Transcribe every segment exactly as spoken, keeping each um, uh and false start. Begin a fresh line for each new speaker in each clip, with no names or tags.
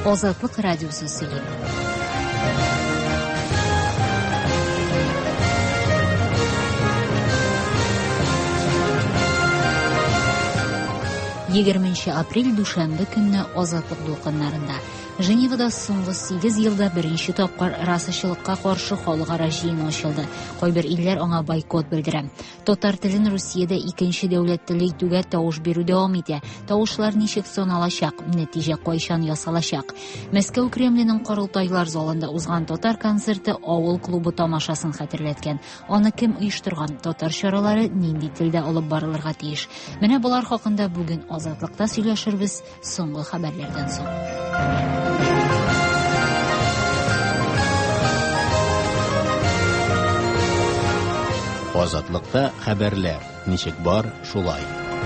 Озатлык радиосы сөйли. егерменче апрель душанбе көнне Азатлык дулкыннарында Женевада соңгы сигез елда беренче тапкыр расачылыкка каршы халыкара җыен ачылды. Кайбер илләр аңа бойкот белдерә. Татар телен Русиядә икенче дәүләт теле итүгә тавыш бирү дәвам итә. Тавышлар ничек саналачак, нәтиҗә кайчан ясалачак? Мәскәү Кремленең Корылтайлар залында узган татар концерты авыл клубы тамашасын хәтерләткән. Аны кем оештырган, татар чаралары нинди телдә алып барылырга тиеш? Менә булар хакында бүген Азатлыкта сөйләшербез соңгы хәбәрләрдән соң.
Азатлыкта хәбәрләр. Ничек бар, шулай.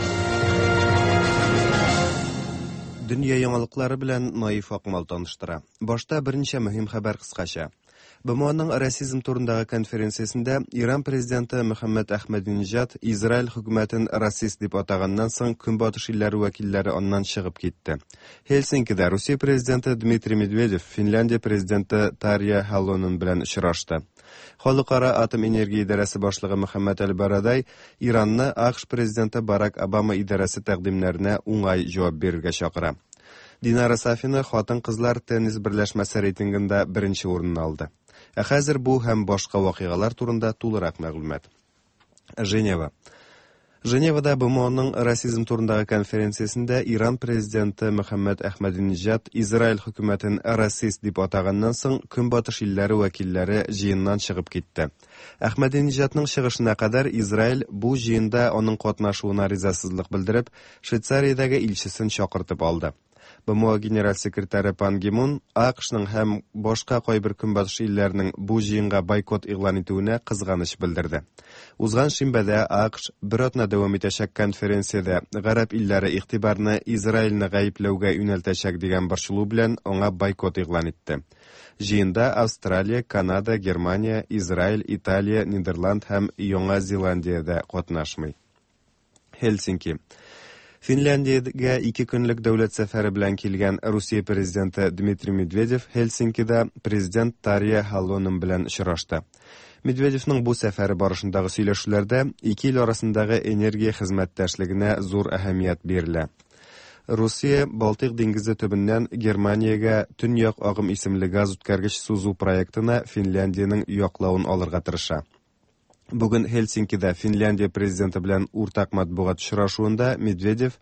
Дөнья яңалыклары белән Наиф Акмал таныштыра. Башта берничә мөһим хәбәр кыскача. БМОның расизм турындагы конференциясендә Иран президенты Мөхәммәд Әхмәдинеҗад Израиль хөкүмәтен расист дип атаганнан соң Көнбатыш илләре вәкилләре аннан чыгып китте. Хельсинкида Русия президенты Дмитрий Медведев Финляндия президенты Тарья Халонен белән очрашты. Халыкара атом энергия идарәсе башлыгы Мөхәммәд Әл-Барадай Иранны АКШ президенты Барак Обама идарәсе тәкъдимнәренә уңай җавап бирергә чакыра. Динара Сафина хатын-кызлар теннис берләшмәсе рейтингында беренче урынны алды. Ә хәзер бу һәм башка вакыйгалар турында тулырак мәгълүмат. Женева. Женевада БМОның расизм турындагы конференциясендә Иран президенты Мөхәммәд Әхмәдинеҗад Израиль хөкүмәтен расист дип атаганнан соң Көнбатыш илләре вәкилләре җыеннан чыгып китте. Әхмәдинеҗадның чыгышына кадәр Израиль бу җыенда аның катнашуына ризасызлык белдереп, Швейцариядәге илчесен чакыртып алды. БМО генераль секретаре Пан Ги Мун АКШның һәм башка кайбер Көнбатыш илләренең бу җыенга бойкот игълан итүенә кызганыч белдерде. Узган шимбәдә АКШ бер атна дәвам итәчәк конференциядә гарәп илләре игътибарны Израильне гаепләүгә юнәлтәчәк дигән борчылу белән аңа бойкот игълан итте. Җыенда Австралия, Канада, Германия, Израиль, Италия, Нидерланд һәм Яңа Зеландиядә катнашмый. Хельсинки. Финляндиягә ике көнлек дәүләт сәфәре белән килгән Русия президенты Дмитрий Медведев Хельсинкида президент Тарья Халонен белән очрашты. Медведевның бу сәфәре барышындагы сөйләшүләрдә ике ил арасындагы энергия хезмәттәшлегенә зур әһәмият бирелә. Русия Балтык диңгезе төбеннән Германиягә Төньяк агым исемле газ үткәргеч сузу проектына Финляндиянең яклавын алырга тырыша. Бүген Хельсинкида Финляндия президенты белән уртак матбугат очрашуында Медведев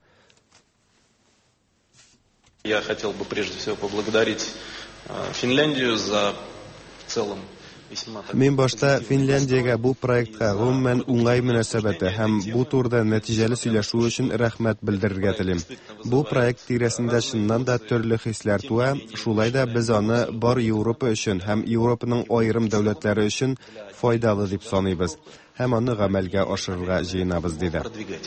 Я хотел бы прежде всего поблагодарить Финляндию за в целом
Мин башта Финляндиягә бу проектка гомумән уңай мөнәсәбәте һәм бу турыда нәтиҗәле сөйләшү өчен рәхмәт белдерергә телим. Бу проект тирәсендә чыннан да төрле хисләр туа, шулай да без аны бар Европа өчен һәм Европаның аерым дәүләтләре өчен файдалы дип саныйбыз һәм аны гамәлгә ашырырга җыенабыз диде.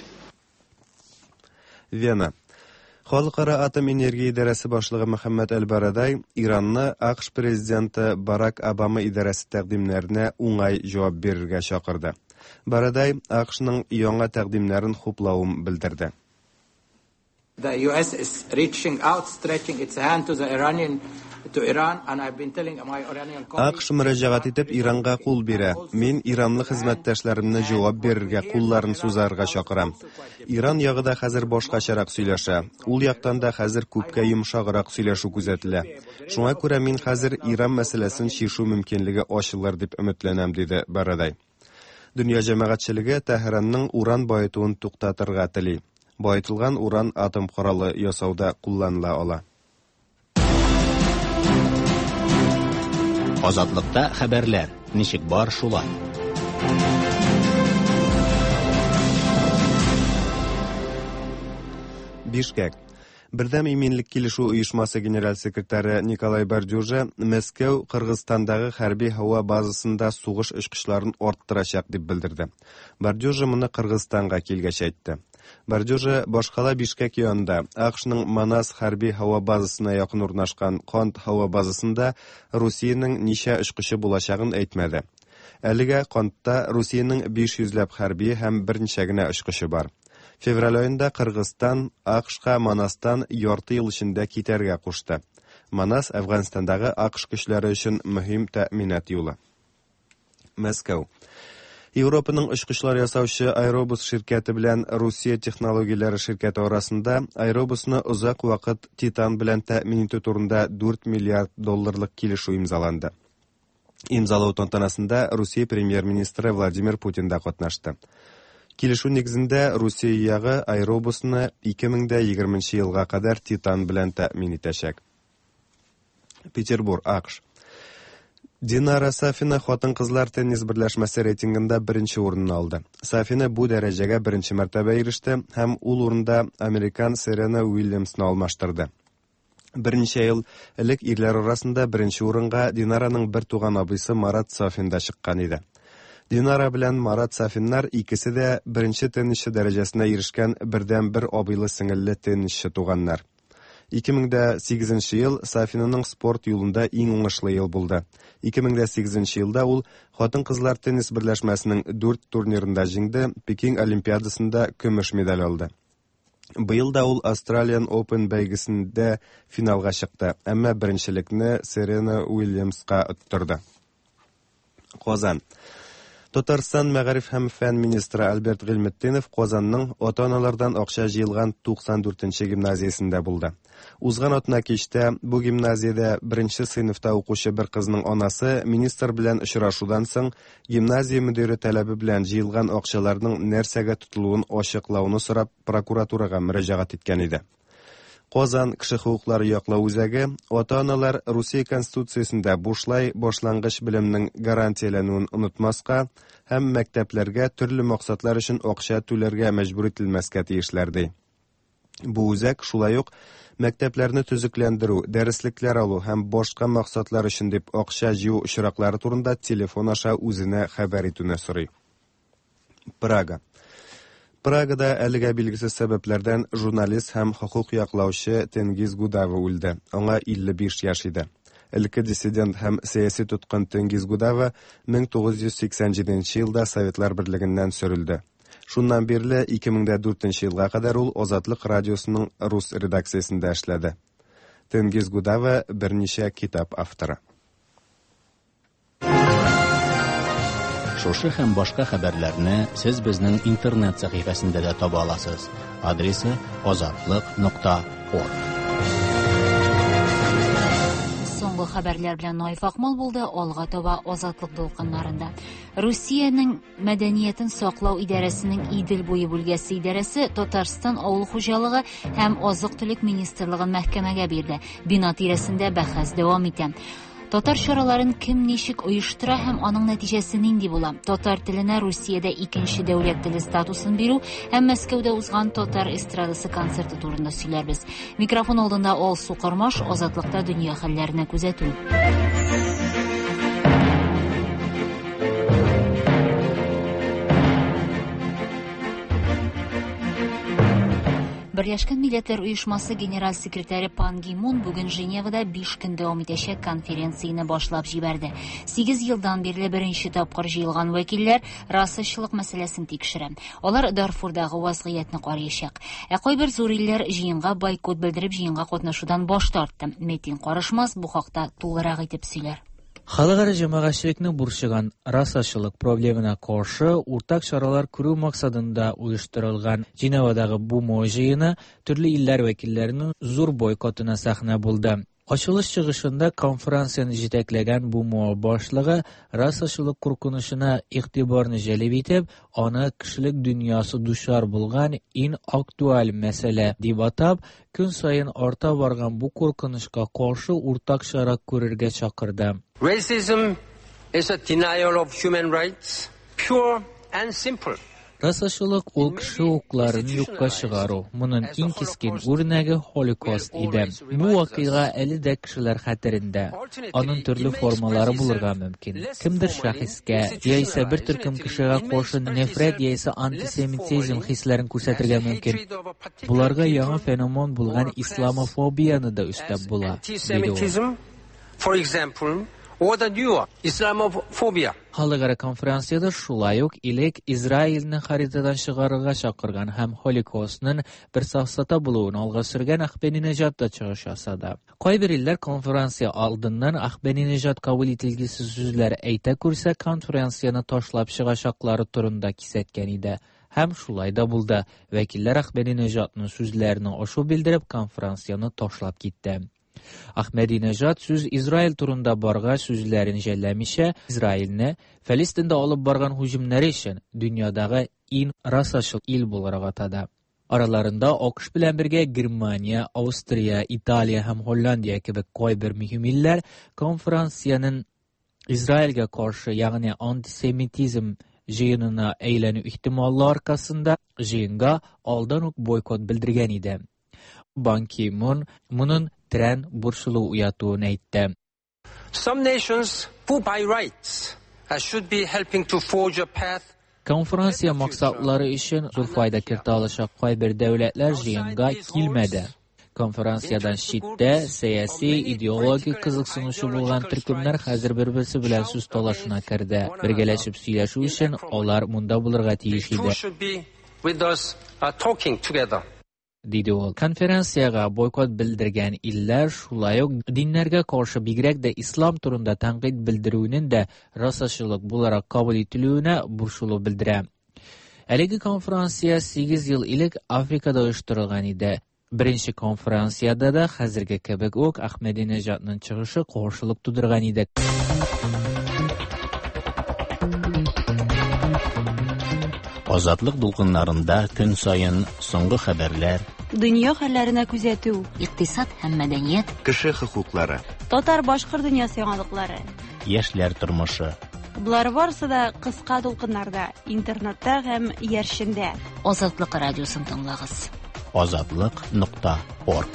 Вена. Халыкара атом энергия идарәсе башлыгы Мөхәммәд Әл-Барадай Иранны АКШ президенты Барак Обама идарәсе тәкъдимнәренә уңай җавап бирергә чакырды. Барадай АКШның яңа тәкъдимнәрен хуплавын белдерде.
The U S is reaching out, stretching its hand to the Iranian to Iran, and I've been telling my Iranian colleagues.
АКШ мөрәҗәгать итеп Иранга кул бирә. Мин иранлы хезмәттәшләремне җавап бирергә кулларын сузарга чакырам. Иран ягыда хәзер башкачарак сөйләшә. Ул яктан да хәзер күпкә йомшаграк сөйләшү күзәтелә. Шуңа күрә мин хәзер Иран мәсьәләсен чишү мөмкинлеге ачылыр дип өметләнәм, диде Барадай. Дөнья җәмәгатьчелеге Тәһранның уран байытуын туктатырга тели. Байытылган уран атом коралы ясауда кулланыла ала.
Азатлыкта хәбәрләр. Ничек бар, шулай.
Бишкек. Бердәм иминлек килешү оешмасы генераль секретаре Николай Бардюжа Мәскәү Кыргызстандагы хәрби һава базасында сугыш очкычларын арттырачак дип белдерде. Бардюжа моны Кыргызстанга килгәч әйтте. Бардюжа башкала Бишкек янында АКШның Манас хәрби һава базасына якын урнашкан Кант һава базасында Русиянең ничә очкычы булачагын әйтмәде. Әлегә Кантта Русиянең биш йөзләп хәрби һәм берничә генә очкычы бар. Февраль аенда Кыргызстан АКШка Манастан ярты ел эчендә китәргә кушты. Манас Әфганстандагы АКШ көчләре өчен мөһим тәэминат юлы. Мәскәү. Европаның очкычлар ясаучы Аэробус ширкәте белән Русия технологияләре ширкәте арасында Аэробусны узак вакыт Титан белән тәэмин итү турында дүрт миллиард долларлык килешү имзаланды. Имзалау тантанасында Русия премьер-министры Владимир Путин да катнашты. Килешү нигезендә Русия ягы Аэробусны ике мең егерменче елга кадәр Титан белән тәэмин итәчәк. Петербург, АКШ. Динара Сафина хатын-кызлар теннис берләшмәсе рейтингында беренче урынны алды. Сафина бу дәрәҗәгә беренче мәртәбә иреште һәм ул урында американ Серена Уильямсны алмаштырды. Берничә ел элек ирләр арасында беренче урынга Динараның бер туган абыйсы Марат Сафин да чыккан иде. Динара белән Марат Сафиннар икесе дә беренче теннисче дәрәҗәсенә ирешкән бердән-бер абыйлы сеңелле теннисче туганнар. ике мең сигезенче ел Сафинаның спорт юлында иң уңышлы ел булды. ике мең сигезенче елда ул хатын-кызлар теннис берләшмәсенең дүрт турнирында җиңде, Пекин олимпиадасында көмеш медаль алды. Быел да ул Australian Open бәйгесендә финалга чыкты, әмма беренчелекне Серена Уильямска оттырды. Казан. Татарстан мәгариф һәм фән министры Альберт Гыйлметдинов Казанның ата-аналардан акча җыелган туксан дүртенче гимназиясендә булды. Узган атна кичтә бу гимназиядә беренче сыйныфта укучы бер кызның анасы министр белән очрашудан соң гимназия мөдире таләбе белән җыелган акчаларның нәрсәгә тотылуын ачыклауны сорап прокуратурага мөрәҗәгать иткән иде. Казан кеше хукуклары яклау үзәге ата-аналар Русия конституциясендә бушлай башлангыч белемнең гарантияләнүен онытмаска һәм мәктәпләргә төрле максатлар өчен акча түләргә мәҗбүр ителмәскә тиешләр ди. Бу үзәк шулай ук мәктәпләрне төзекләндерү, дәреслекләр алу һәм башка максатлар өчен дип акча җыю очраклары турында телефон аша үзенә хәбәр итүне сорый. Прага. Прагада әлегә билгесез сәбәпләрдән журналист һәм хокук яклаучы Тенгиз Гудава үлде. Аңа илле биш яшь иде. Элекке диссидент һәм сәяси тоткын Тенгиз Гудава мең тугыз йөз сиксән җиденче елда Советлар берлегеннән сөрелде. Шуннан бирле ике мең дүртенче елга кадәр ул Азатлык радиосының рус редакциясендә эшләде. Тенгиз Гудава берничә китап авторы.
Шушы һәм башка хәбәрләрне сез безнең интернет сәхифәсендә дә таба аласыз. Адресы азатлык нокта орг.
Соңгы хәбәрләр белән Наиф Акмал булды. Алга таба Азатлык дулкыннарында. Русиянең мәдәниятен саклау идарәсенең Идел буе бүлгәсе идарәсе Татарстан авыл хуҗалыгы һәм азык-төлек министрлыгын мәхкәмәгә бирде. Бина тирәсендә бәхәс дәвам итә. Татар чараларын кем ничек оештыра һәм аның нәтиҗәсе нинди була? Татар теленә Русиядә икенче дәүләт теле статусын бирү һәм Мәскәүдә узган татар эстрадасы концерты турында сөйләрбез. Микрофон алдында Алсу Кармаш, Азатлыкта дөнья хәлләренә күзәтү. Берләшкән Милләтләр Оешмасы генераль секретаре Пан Ги Мун бүген Женевада биш көн дәвам итәчәк конференцияне башлап җибәрде. сигез елдан бирле беренче тапкыр җыелган вәкилләр расачылык мәсьәләсен тикшерә. Алар Дарфурдагы вазгыятьне карыячак. Ә кайбер зур илләр җыенга бойкот белдереп җыенга катнашудан баш тартты. Метин Карышмас бу хакта тулырак итеп сөйләр.
Халыкара җәмәгатьчелекне бурчыган расачылык проблемына каршы уртак чаралар күрү максатында оештырылган Женевадагы бу җыены төрле илләр вәкилләренең зур бойкотына сәхнә булды. Ачылыш чыгышында конференцияны җитәкләгән бу муа башлыгы расачылык куркынычына игътибарны җәлеп итеп, аны кешелек дөньясы дучар булган иң актуаль мәсьәлә дип атап, көн саен арта барган бу куркынычка каршы уртак чара күрергә чакырды.
Racism is a denial of human rights, pure and simple.
Расачылык ул кеше хукларын юкка чыгару. Моның иң кискен үрнәге Холокост иде. Бу вакыйга әле дә кешеләр хәтерендә. Аның төрле формалары булырга мөмкин. Кемдер шәхескә яисә бер төркем кешегә каршы нефрәт яисә антисемитизм хисләрен күрсәтергә мөмкин. Буларга яңа феномен булган исламофобияны да үстәп була.
For example, or the new Islamophobia.
Халыкара конференцияда шулай ук илек Израильне харитадан чыгарырга чакырган һәм Холокостның бер сафсата булуын алга сөргән Ахбенинежат да чыгыш ясады. Кайбер илләр конференция алдыннан Ахбенинежат кабул ителгесез сүзләр әйтә күрсә, конференцияны ташлап чыгачаклары турында кисәткән иде. Һәм шулай да булды. Вәкилләр Ахбенинежатның сүзләрен ашу белдереп, конференцияны ташлап китте. Ахмединежат сүз Израиль турында барга сүзләрен жәлләмичә, Израильне Фәлестиндә алып барган һөҗүмнәре өчен дөньядагы иң расачыл ил буларак атады. Араларында АКШ белән бергә Германия, Австрия, Италия һәм Голландия кебек кайбер мөһим илләр конференциянең Израильгә каршы, ягъни антисемитизм җыенына әйләнү ихтималы аркасында җыенга алдан ук бойкот белдергән иде. Бан Ки Мун моның трән бурчылу уятуын әйтте.
Some nations who by rights should be helping to forge a path.
Конференция максатлары өчен зур файда кертә алачак кайбер дәүләтләр җыенга килмәде. Конференциядан читтә сәяси, идеологик кызыксынучы булган төркемнәр хәзер бер-берсе белән сүз талашына керде. Бергәләшеп сөйләшү өчен алар монда булырга тиеш иде. Диде ул. Конференцияга бойкот белдергән илләр шулай ук диннәргә каршы, бигрәк дә ислам турында тәнкыйть белдерүнең дә расачылык буларак кабул ителүенә бурчылу белдерә. Әлеге конференция сигез ел элек Африкада оештырылган иде. Беренче конференцияда да хәзерге кебек үк Ахмединежатның чыгышы каршылык тудырган иде.
Азатлык дулкыннарында көн сайын соңгы хәбәрләр,
дөнья хәлләренә күзәтү,
икътисад һәм мәдәният,
кеше хокуклары,
татар-башкыр дөньясы яңалыклары,
яшьләр тормышы.
Булар барысы да кыска дулкыннарда, интернетта һәм яршендә.
Азатлык радиосын тыңлагыз.
азатлык нокта орг.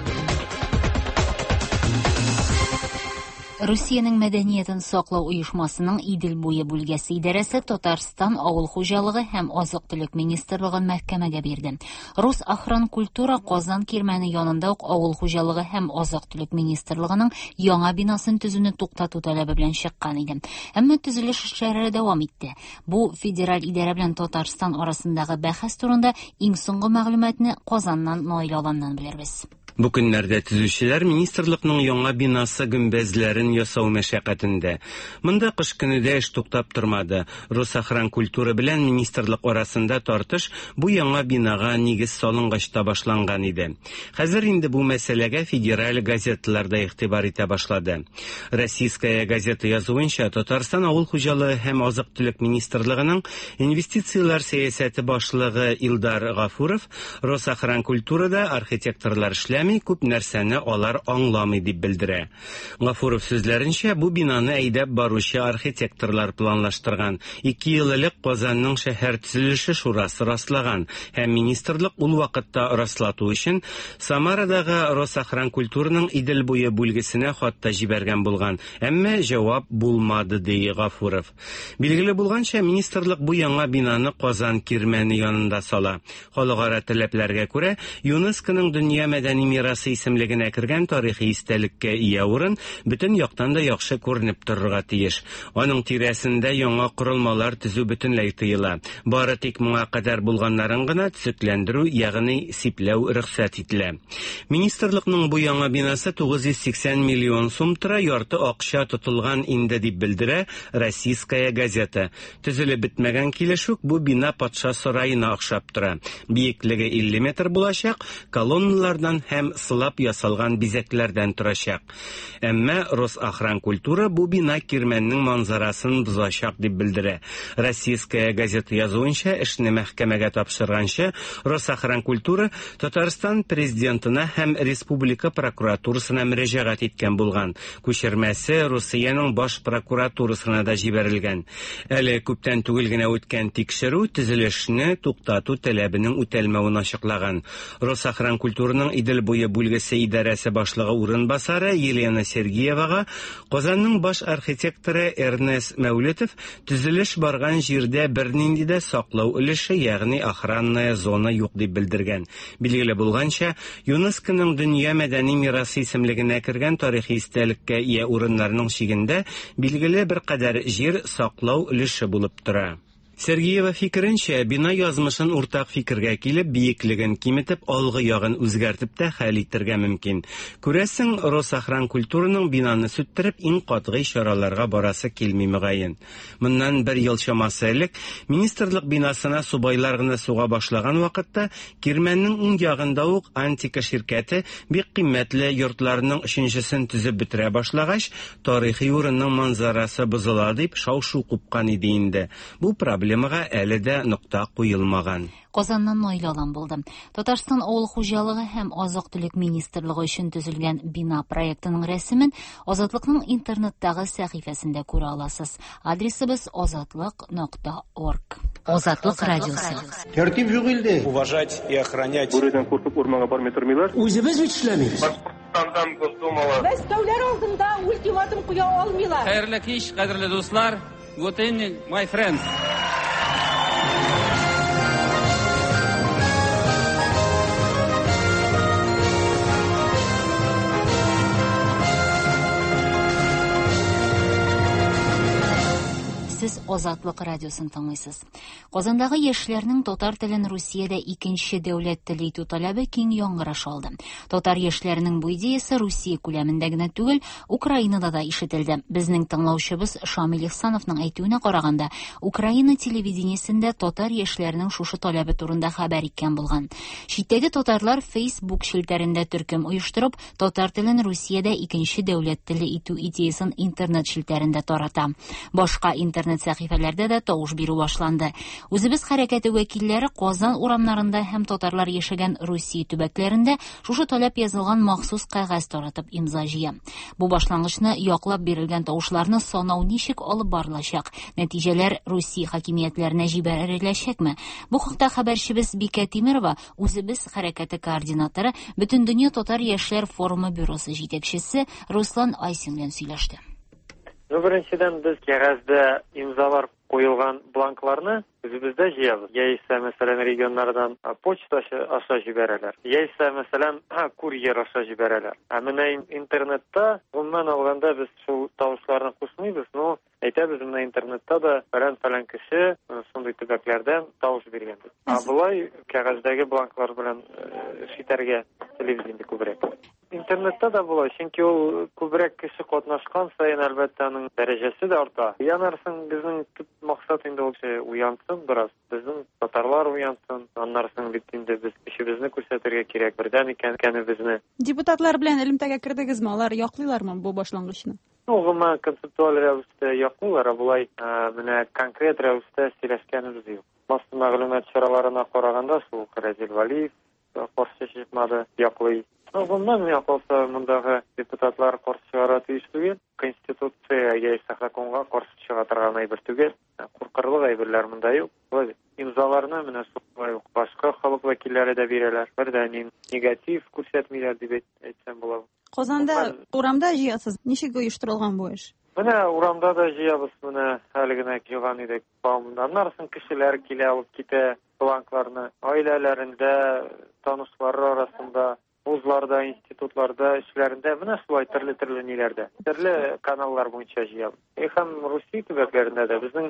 Русиянең мәдәниятен саклау оешмасының Идел буе бүлгәсе идарәсе Татарстан авыл хуҗалыгы һәм азык-төлек министрлыгын мәхкәмәгә бирде. Росахранкультура Казан кирмәне янында ук авыл хуҗалыгы һәм азык-төлек министрлыгының яңа бинасын төзүне туктату таләбе белән чыккан иде. Әмма төзелеш эшләре дәвам итте. Бу федераль идарә белән Татарстан арасындагы бәхәс турында иң соңгы мәгълүматны Казаннан Наил Аланнан белербез.
Бу көннәрдә төзүчеләр министрлыкның яңа бинасы гөмбәзләрен ясау мәшәкатендә. Монда кыш көнендә эш туктап тормады. Росахранкультура белән министрлык арасында тартыш бу яңа бинага нигез салынгач та башланган иде. Хәзер инде бу мәсьәләгә федераль газеталарда игътибар итә башлады. Российская газета язуынча, Татарстан авыл хуҗалыгы һәм азык-төлек министрлыгының инвестициялар сәясәте башлыгы Илдар Гафуров Росахранкультурада архитекторлар эшләр күп нәрсәне алар аңламый дип белдерә. Гафуров сүзләренчә, бу бинаны әйдәп баручы архитекторлар планлаштырган. Ике ел элек Казанның шәһәр төзелеше шурасы раслаган һәм министрлык ул вакытта раслату өчен Самарадагы Росахранкультураның Идел буе бүлгесенә хатта җибәргән булган. Әмма җавап булмады, ди Гафуров. Билгеле булганча, министрлык бу яңа бинаны Казан кирмәне янында сала. Халыкара таләпләргә күрә, ЮНЕСКОның дөнья мәдәни мирасы исемлегенә кергән тарихи истәлеккә ия урын бөтен яктан да яхшы күренеп торырга тиеш. Аның тирәсендә яңа корылмалар төзү бөтенләй тыела. Бары тик моңа кадәр булганнарын гына төзекләндерү, ягъни сипләү рөхсәт ителә. Министрлыкның бу яңа бинасы тугыз йөз сиксән миллион сум тора, ярты акча тотылган инде дип белдерә Российская газета. Төзелеп бетмәгән килешүк бу бина патша сараена охшап тора. Биеклеге илле метр булачак, колонналардан һәм сылап ясалган бизәкләрдән торачак. Әмма Росахранкультура бу бина кирмәннең манзарасын бозачак дип белдерә. Российская газета язуынча, эшне мәхкәмәгә тапшырганчы, Росахранкультура Татарстан президентына һәм республика прокуратурасына мөрәҗәгать иткән булган. Күчермәсе Русиянең баш прокуратурасына да җибәрелгән. Әле күптән түгел генә үткән тикшерү төзелешне туктату таләбенең үтәлмәвен ачыклаган. Росахранкультураның Идел буе бүлгесе идарәсе башлыгы урынбасары Елена Сергеевага Казанның баш архитекторы Эрнест Мәүлетов төзелеш барган җирдә бернинди дә саклау өлеше, ягъни охранная зона юк дип белдергән. Билгеле булганча, ЮНЕСКОның дөнья мәдәни мирасы исемлегенә кергән тарихи истәлеккә ия урыннарның чигендә билгеле бер кадәр җир саклау өлеше булып тора. Сергеева фикеренчә, бина язмышын уртак фикергә килеп, биеклеген киметеп, алгы ягын үзгәртеп тә хәл итәргә мөмкин. Күрәсең, Росохран культураның бинаны сүттереп, иң катгый чараларга барасы килми мөгаен. Моннан бер ел чамасы элек министрлык бинасына субайлар гына суга башлаган вакытта Кирмәннең уң ягында ук Антика ширкәте бик кыйммәтле йортларның өченчесен төзеп бетерә башлагач, тарихи урынның манзарасы бозыла дип шау-шу купкан иде инде. Бу проблемага әле дә нокта куелмаган.
Казаннан Наил Алан булды. Татарстан авыл хуҗалыгы һәм азык-төлек министрлыгы өчен төзелгән бина проектының рәсемен Азатлыкның интернеттагы сәхифәсендә күрә аласыз. Адресыбыз азатлык нокта орг. Азатлык радиосы.
Тәртип юк инде.
Уважать и охранять.
Бүредән куркып урманга бармый тормыйлар. Үзебез бит эшләмибез.
Башкортстандан Госдумала.
Без дәүләт алдында ультиматум куя алмыйлар.
Хәерле кич, кадерле дуслар. Good evening, my friends.
Сез Азатлык радиосын тыңлыйсыз. Казандагы яшьләрнең татар телен Русиядә икенче дәүләт теле итү таләбе киң яңгыраш алды. Татар яшьләренең бу идеясе Русия күләмендә генә түгел, Украинада да ишетелде. Безнең тыңлаучыбыз Шамил Ихсановның әйтүенә караганда, Украина телевидениесендә татар яшьләренең шушы таләбе турында хәбәр иткән булган. Читтәге татарлар Facebook шелтәрендә төркем оештырып, татар телен Русиядә икенче дәүләт теле итү идеясын интернет шелтәрендә тарата. Башка интернет сәхифәләрдә дә тавыш бирү башланды. Үзебез хәрәкәте вәкилләре Казан урамнарында һәм татарлар яшәгән Русия төбәкләрендә шушы таләп язылган махсус кәгазь таратып имза җыя. Бу башлангычны яклап бирелгән тавышларны санау ничек алып барылачак? Нәтиҗәләр Русия хакимиятләренә җибәреләчәкме? Бу хакта хәбәрчебез Бикә Тимирова, үзебез хәрәкәте координаторы, Бөтендөнья татар яшьләр форумы бюросы җитәкчесе Руслан Айсин белән сөйләште.
Беренчедән без кәгазьдә имзалар куелган бланкларны үзебездә җыябыз. Яисә, мәсәлән, регионнардан почта аша җибәрәләр. Яисә, мәсәлән, курьер аша җибәрәләр. Ә менә интернетта, гомумән алганда, без шул тавышларны кушмыйбыз, но әйтәбез, менә интернетта да фәлән-фәлән кеше шундый төбәкләрдән тавыш биргән. Ә булай кәгазьдәге бланклар белән эшләргә телевидение күбрәк. Интернетта да булай, чөнки ул күбрәк кеше катнашкан саен, әлбәттә, аның дәрәҗәсе дә арта. Янарсын, безнең төп максат инде ул уянсын бераз. Безнең татарлар уянсын. Аннарсын бит инде без кешебезне күрсәтергә кирәк, бердән икәнебезне.
Депутатлар белән элемтәгә кирдегезме? Алар яклыйлармы бу башлангычны?
Гомумән концептуаль рәвештә яклыйлар, булай менә конкрет рәвештә сөйләшкәнебез юк. Басма мәгълүмат чараларына караганда, шул Разил Валиев каршы чыкмады, яклый. Гомумән якласа, мондагы депутатлар каршы чыгара тиеш түгел. Конституция яисә законга каршы чыга торган әйбер түгел. Куркырлык әйберләр монда юк. Имзаларны менә шулай ук башка халык вәкилләре дә бирәләр. Бердән негатив күрсәтмиләр дип әйтсәм була.
Казанда урамда җыясыз. Ничек оештырылган бу эш?
Менә урамда да җыябыз, менә әле генә җыйган идек. Аннарсын кешеләр килә, алып китә бланкларны. Аиләләрендә, танышлары арасында, вузларда, институтларда, эшләрендә, менә шулай төрле-төрле ниләрдә. Төрле каналлар буенча җыябыз. Һәм Русия төбәкләрендә дә безнең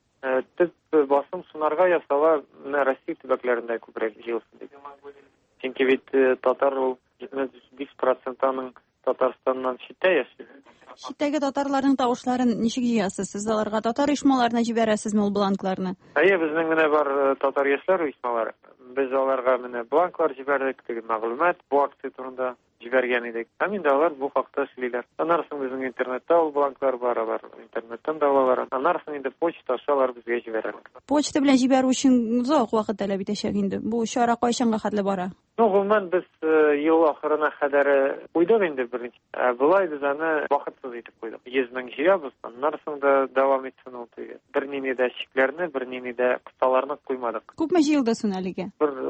төп басым сунарга ясала, менә Россия төбәкләрендә күбрәк җыелсын дип. Чөнки бит татар ул җитмеш биш процентының Татарстаннан читтә яши.
Читтәге татарларның тавышларын ничек җыясыз? Сез аларга татар оешмаларына җибәрәсезме ул бланкларны?
Әйе, безнең менә бар татар яшьләр оешмалары. Без аларга менә бланклар җибәрдек, теге мәгълүмат бу акция турында җибәргән идек. Һәм инде алар бу хакта сөйлиләр. Аннарсын безнең интернетта ул бланклар бар, алар интернеттан да алалар. Аннарсын инде почта ашалар безгә җибәрәләр.
Почта белән җибәрү өчен озак вакыт таләп итәчәк инде. Бу чара кайчанга хәтле бара?
Ну, гомумән без ел ахырына кадәр куйдык инде беренче. Булай без аны вакытсыз итеп куйдык. йөз мең җыябыз, аннарсын да дәвам итсен ул теге. Бернини дә чикләрне, бернини дә кысаларны куймадык.
Күпме җыелды соң әлегә?
Бер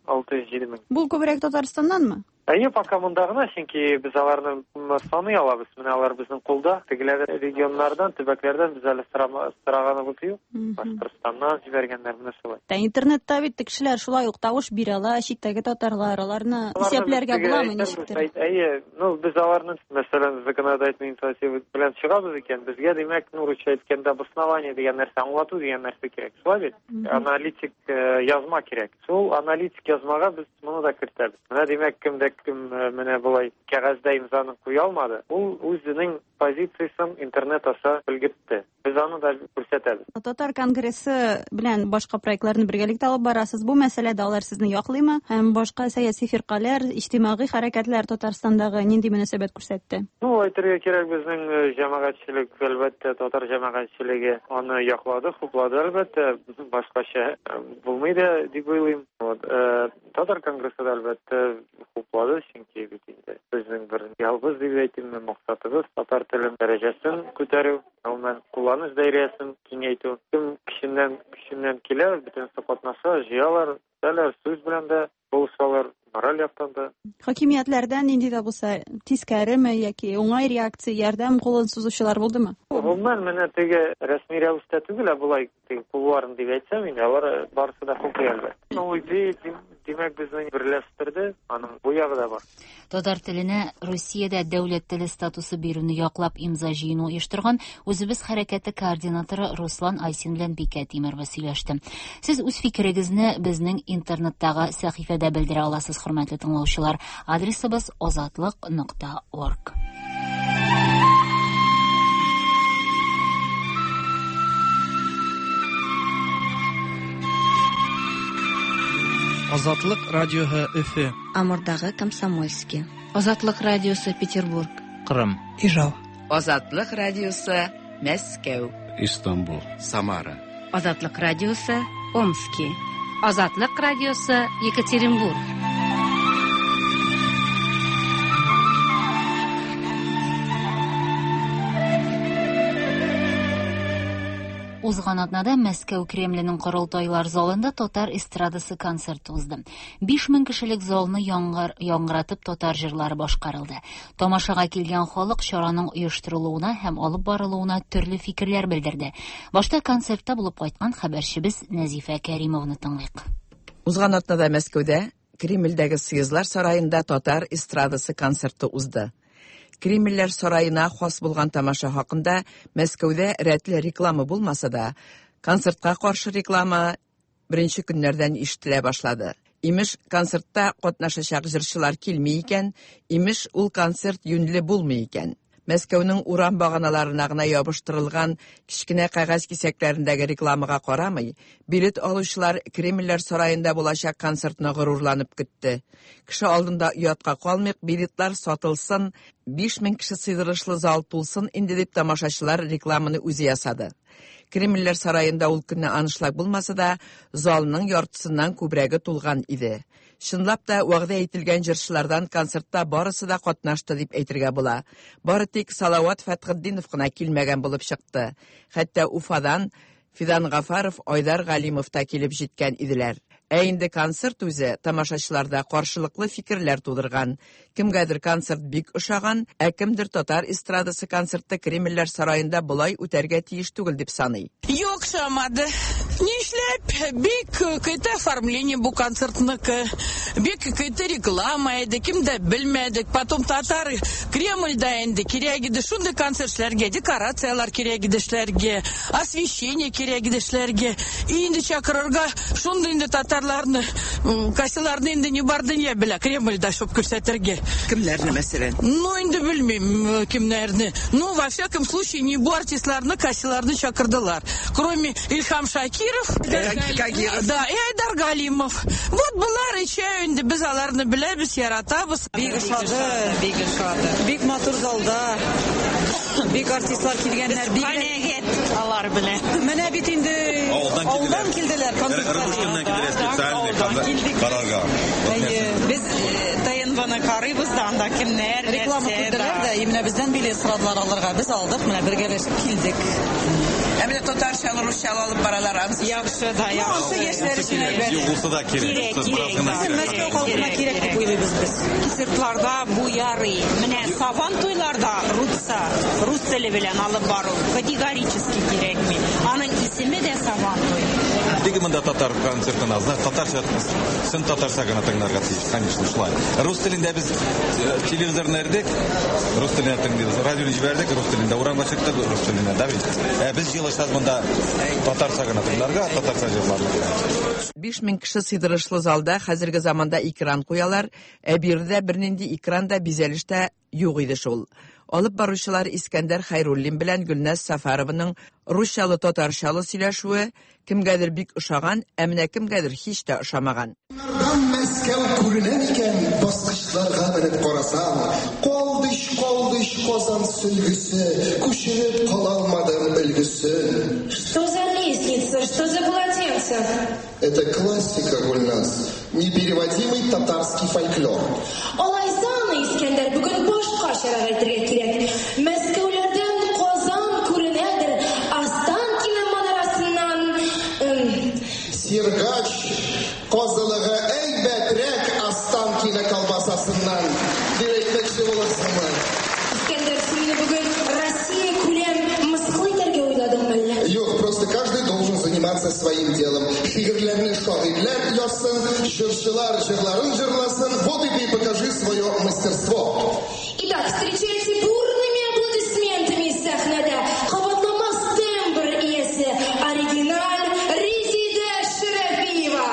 алты йөз җиде мең.
Бу күбрәк Татарстаннанмы?
Әйе, пока монда гына, чөнки без аларны саный алабыз. Менә алар безнең кулда. Тегеләр регионнардан, төбәкләрдән біз әле сораганыбыз юк. Башкортстаннан җибәргәннәр менә шулай.
Та интернетта бит кешеләр шулай ук тавыш бирә ала, читтәге татарлар, аларны исәпләргә буламы ничектер?
Әйе, ну без аларны, мәсәлән, законодательный инициатива белән чыгабыз икән, безгә димәк, ну русча әйткәндә обоснование дигән нәрсә, аңлату дигән нәрсә кирәк. Шулай бит? Аналитик язма кирәк. Шул аналитик язмага без моны да кертәбез. Менә димәк, кемдә кем менә булай кәгазьдә имзаны куя алмады. Ул үзенең позициясын интернет аша белгертте. Без аны да күрсәтәбез.
Татар конгрессы белән башка проектларны бергәлектә алып барасыз. Бу мәсьәләдә алар сезне яклыймы? Һәм башка сәяси фиркалар, иҗтимагый хәрәкәтләр Татарстандагы нинди мөнәсәбәт күрсәтте?
Ну, әйтергә кирәк, безнең җәмәгатьчелек, әлбәттә, татар җәмәгатьчелеге аны яклады, хуплады, әлбәттә, башкача булмый да дип уйлыйм. Вот, татар конгрессы әлбәттә хуплады, чөнки бит инде безнең бер ялгыз дип әйтим, максатыбыз татар телен дәрәҗәсен күтәрү, гомумән кулланыш даирәсен киңәйтү. Кем кешеннән кешеннән килә, бөтен катнаша, җыялар, сәләр сүз белән дә булсалар, мораль яктан да.
Хакимиятләрдән нинди дә булса тискәреме яки уңай реакция, ярдәм кулын сузучылар булдымы?
Гомумән менә теге рәсми рәвештә түгел, булай кулларын дип әйтсәм инде, алар барысы да хуплый әлбәттә. Ну, димәк, безне берләштерде, аның бу ягы да бар.
Татар теленә Русиядә дәүләт теле статусы бирүне яклап имза җыйну оештырган үзебез хәрәкәте координаторы Руслан Айсин белән Бикә Тимерова сөйләште. Сез үз фикерегезне безнең интернеттагы сәхифәдә белдерә аласыз, хөрмәтле тыңлаучылар. Адресыбыз озатлык нокта орг.
Азатлык радиоһы Өфе.
Амурдагы Комсомольский.
Азатлык радиосы Петербург.
Кырым.
Ижау.
Азатлык радиосы Мәскәү.
Истанбул.
Самара.
Азатлык радиосы Омский. Азатлык радиосы Екатеринбург.
Узган атнада Мәскәү Кремленең Корылтайлар залында татар эстрадасы концерты узды. биш мең кешелек залны яңгыр яңгыратып татар җырлары башкарылды. Тамашага килгән халык чараның оештырылуына һәм алып барылуына төрле фикерләр белдерде. Башта концертта булып кайткан хәбәрчебез Нәзифә Кәримовны тыңлыйк.
Узган атнада Мәскәүдә Кремльдәге Съездлар сараенда татар эстрадасы концерты узды. Кремльләр сарайына хас булган тамаша хакында Мәскәүдә рәтле реклама булмаса да, концертка каршы реклама беренче көннәрдән ишетелә башлады. Имеш, концертта катнашачак җырчылар килми икән, имеш, ул концерт юньле булмый икән. Мәскәүнең урам баганаларына гына ябыштырылган кичкенә кәгазь кисәкләрендәге рекламага карамый, билет алучылар Кремльләр сараенда булачак концертны горурланып көтте. Кеше алдында уятка калмыйк, билетлар сатылсын, биш мең кеше сыйдырышлы зал тулсын инде дип тамашачылар рекламаны үзе ясады. Кремльләр сараенда ул көнне анышлап булмаса да, залның яртысыннан күбрәге тулган иде. Шынлап та вәгъдә ителгән җырчылардан концертта барысы да катнашты дип әйтергә була. Бары тик Салават Фәтхетдинов кына килмәгән булып чыкты. Хәтта Уфадан Фидан Гафаров, Айдар Галимов та килеп җиткән иделәр. Ә инде концерт үзе тамашачыларда каршылыклы фикерләр тудырган. Кемгәдер концерт бик ошаган, ә кемдер татар эстрадасы концерты Кремльләр сараенда булай үтәргә тиеш түгел дип саный.
Юк, шамады. Нишләп бик көйтә оформление бу концертныкы, бик көйтә реклама иде, кимдә белмәдек. Потом татар Кремльдә инде кирәк иде шундый концертларга, декорациялар кирәк иде эшләргә, освещение кирәк иде эшләргә. Инде чакырырга шундый инде татарларны, кассаларны инде не барды не белә Кремльдә шуп күрсәтергә.
Кемнәрне мәсәлән?
Ну инде белмим кемнәрне. Ну во всяком случае не бу артистларны, кассаларны чакырдылар. Кроме Ильхам Шакиров,
Кагиров,
да, и Айдар Галимов. Вот булар ичә инде без аларны беләбез, яратабыз.
Бик ошады, бик ошады. Бик матур залда. Бик артистлар килгәннәр, бик
канәгать алар белән.
Менә бит инде аудан килделәр концертка.
Карарга.
Без Таянваны карыйбыз да, анда кемнәр реклама күрделәр дә, именно бездән билет сорадылар алырга. Без алдык, менә бергәләшеп килдек. Ә менә татарча, русча алып баралар. Яхшы да, яхшы яшьләр өчен әйбәт.
Югылсы да кирәк.
Мәскәү халкына кирәк дип уйлыйбыз без. Концертларда бу ярый. Менә сабан туйларда русса, рус теле белән алып бару категорически кирәкми. Аның исеме дә сабан туй.
Диге монда татар концертына, знак, татарча, сын татарча гына тыңларга тиеш, конечно, шулай. Рус телендә без телевизорны эрдек, рус телендә тыңлыйбыз, радионы җибәрдек, рус телендә урамга чыктык, рус телендә да бит. Ә без җыелышабыз монда татарча гына тыңларга, татарча җырларга.
биш мең кеше сыйдырышлы залда хәзерге заманда экран куялар, ә биредә бернинди экран да бизәлештә юк иде шул. Алып баручылар Искәндәр Хайруллин белән Гөлназ Сафарованың русчалы татарчалы сөйләшүе кемгәдер бик ошаган, ә менә кемгәдер һич тә ошамаган.
Мәскәү күренә икән, баскычларга менеп карасам, калдыш-калдыш Казан сөлгесе, күчереп кала алмадым өлгесе.
Что за лестница, что за полотенце?
Это классика, Гульназ, непереводимый татарский фольклор.
Алайсаны, Искәндәр, бүген башка чара әйтергә кирәк. Мәскәүләрдән Казан күренәдер, Останкино манарасыннан.
Сергач козылыгы әйбәтрәк Останкино колбасасыннан. Директәкче булырсыңмы?
Искәндәр, син мине бүген Россия күләм мыскыл итәргә уйладыңмы әллә?
Юк, просто каждый должен заниматься своим делом. Шигырьләрне шагыйрьләр язсын, җырчылар җырларын җырласын. Вот и ты покажи свое мастерство.
Итак, встречайте бурными аплодисментами сәхнәдә кабатламас тембр иясе оригиналь Резида Шәрәфиева.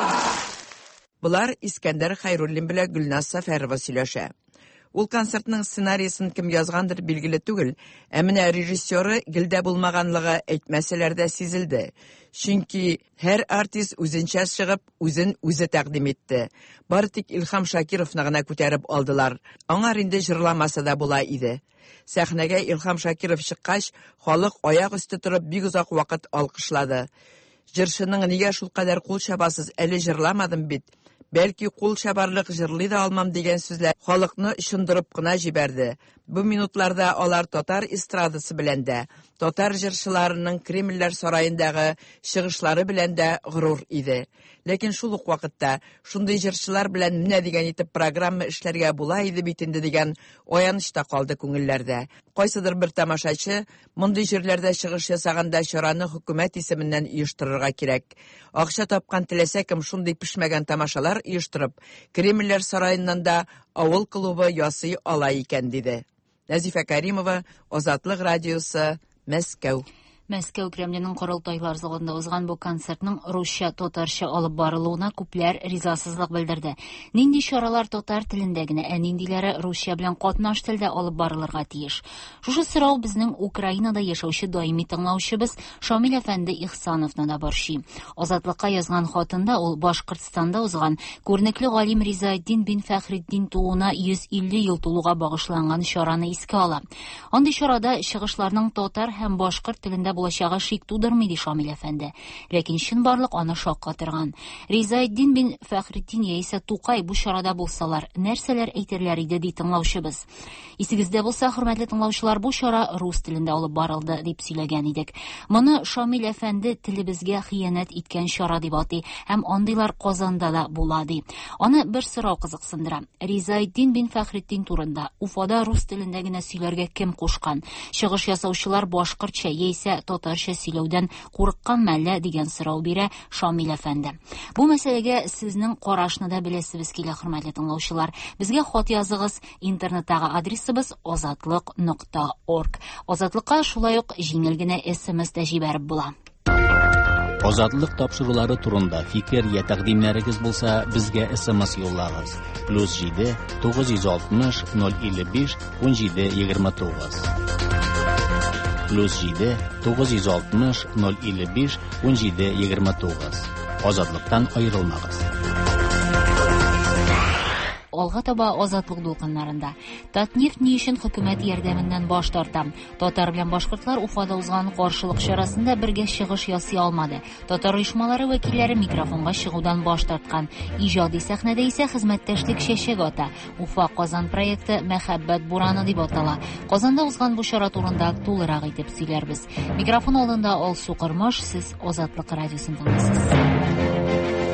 Булар Искәндәр Хайруллин белән Гөлназ Сафарова сөйләшә. Ул концертның сценарийсын кем язгандыр билгеле түгел, ә менә режиссеры гелдә булмаганлыгы әйтмәсәләр дә сизелде. Чөнки һәр артист үзенчә чыгып, үзен үзе тәкъдим итте. Бары тик Илһам Шакировны гына күтәреп алдылар. Аңар инде җырламаса да була иде. Сәхнәгә Илһам Шакиров чыккач, халык аяк өсте торып бик озак вакыт алкышлады. Җырчының нигә шул кадәр кул чабасыз, әле җырламадым бит. Бәлки кул чабарлык җырлый да алмам дигән сүзләр халыкны ишендырып кына җибәрде. Бу минутларда алар татар эстрадасы белән дә, татар җырчыларының Кремльләр сараендагы чыгышлары белән дә горур иде. Ләкин шул ук вакытта шундый җырчылар белән менә дигән итеп программа эшләргә була иде бит инде дигән аяныч та калды күңелләрдә. Кайсыдыр бер тамашачы мондый җирләрдә чыгыш ясаганда чараны хөкүмәт исеменнән оештырырга кирәк. Акча тапкан теләсә кем шундый пешмәгән тамашалар оештырып, Кремльләр сараеннан да авыл клубы ясый ала икән диде. Назифа Каримова, Азатлык радиосы, Мәскәү.
Мәскәү Кремленең Корылтайлар залында узган бу концертның русча, татарча алып барылуына күпләр ризасызлык белдерде. Нинди чаралар татар телендә генә, ә ниндиләре русча белән катнаш телдә алып барылырга тиеш? Шушы сорау безнең Украинада яшәүче даими тыңлаучыбыз Шамил әфәнде Ихсановны да борчый. Азатлыкка язган хатында ул Башкортстанда узган күренекле галим Ризаэддин бин Фәхретдин тууына йөз илле ел тулуга багышланган чараны искә ала. Андый чарада чыгышларның татар һәм башкорт телендә булачагы шик тудырмый ди Шамил әфәнде. Ләкин чынбарлык аны шаккатырган. Ризаэддин бин Фәхретдин яисә Тукай бу чарада булсалар, нәрсәләр әйтерләр иде ди тыңлаучыбыз. Исегездә булса, хөрмәтле тыңлаучылар, бу чара рус телендә алып барылды дип сөйләгән идек. Моны Шамил әфәнде телебезгә хыянәт иткән чара дип атый һәм андыйлар Казанда да була ди. Аны бер сорау кызыксындыра. Ризаэддин бин Фәхретдин турында Уфада рус телендә генә сөйләргә кем кушкан? Чыгыш ясаучылар башкортча яисә татарча сөйләүдән курыккан мәллә дигән сорау бирә Шамил әфәнде. Бу мәсьәләгә сезнең карашны да беләсебез килә, хөрмәтле тыңлаучылар. Безгә хат языгыз. Интернеттагы адресыбыз азатлык нокта орг. Азатлыкка шулай ук җиңел генә эс-эм эс тә җибәреп була.
Азатлык тапшырулары турында фикер я тәкъдимнәрегез булса, безгә эс эм эс юллагыз. плюс җиде тугыз йөз алтмыш ноль илле биш унҗиде егерме тугыз. плюс җиде тугыз йөз алтмыш ноль илле биш унҗиде егерме тугыз. Азатлыктан аерылмагыз.
Алга таба азатлык дулкыннарында Татнефть ни өчен хөкүмәт ярдәменнән баш тарта? Татар белән башкортлар Уфада узган каршылык чарасында бергә чыгыш ясый алмады. Татар оешмалары вәкилләре микрофонга чыгудан баш тарткан. Иҗади сәхнәдә исә хезмәттәшлек чәчәк ата. Уфа Казан проекты мәхәббәт бураны дип атала. Казанда узган бу чара турында тулырак итеп сөйләрбез. Микрофон алдында Алсу Кырмыш, сез Азатлык радиосын тыңлыйсыз.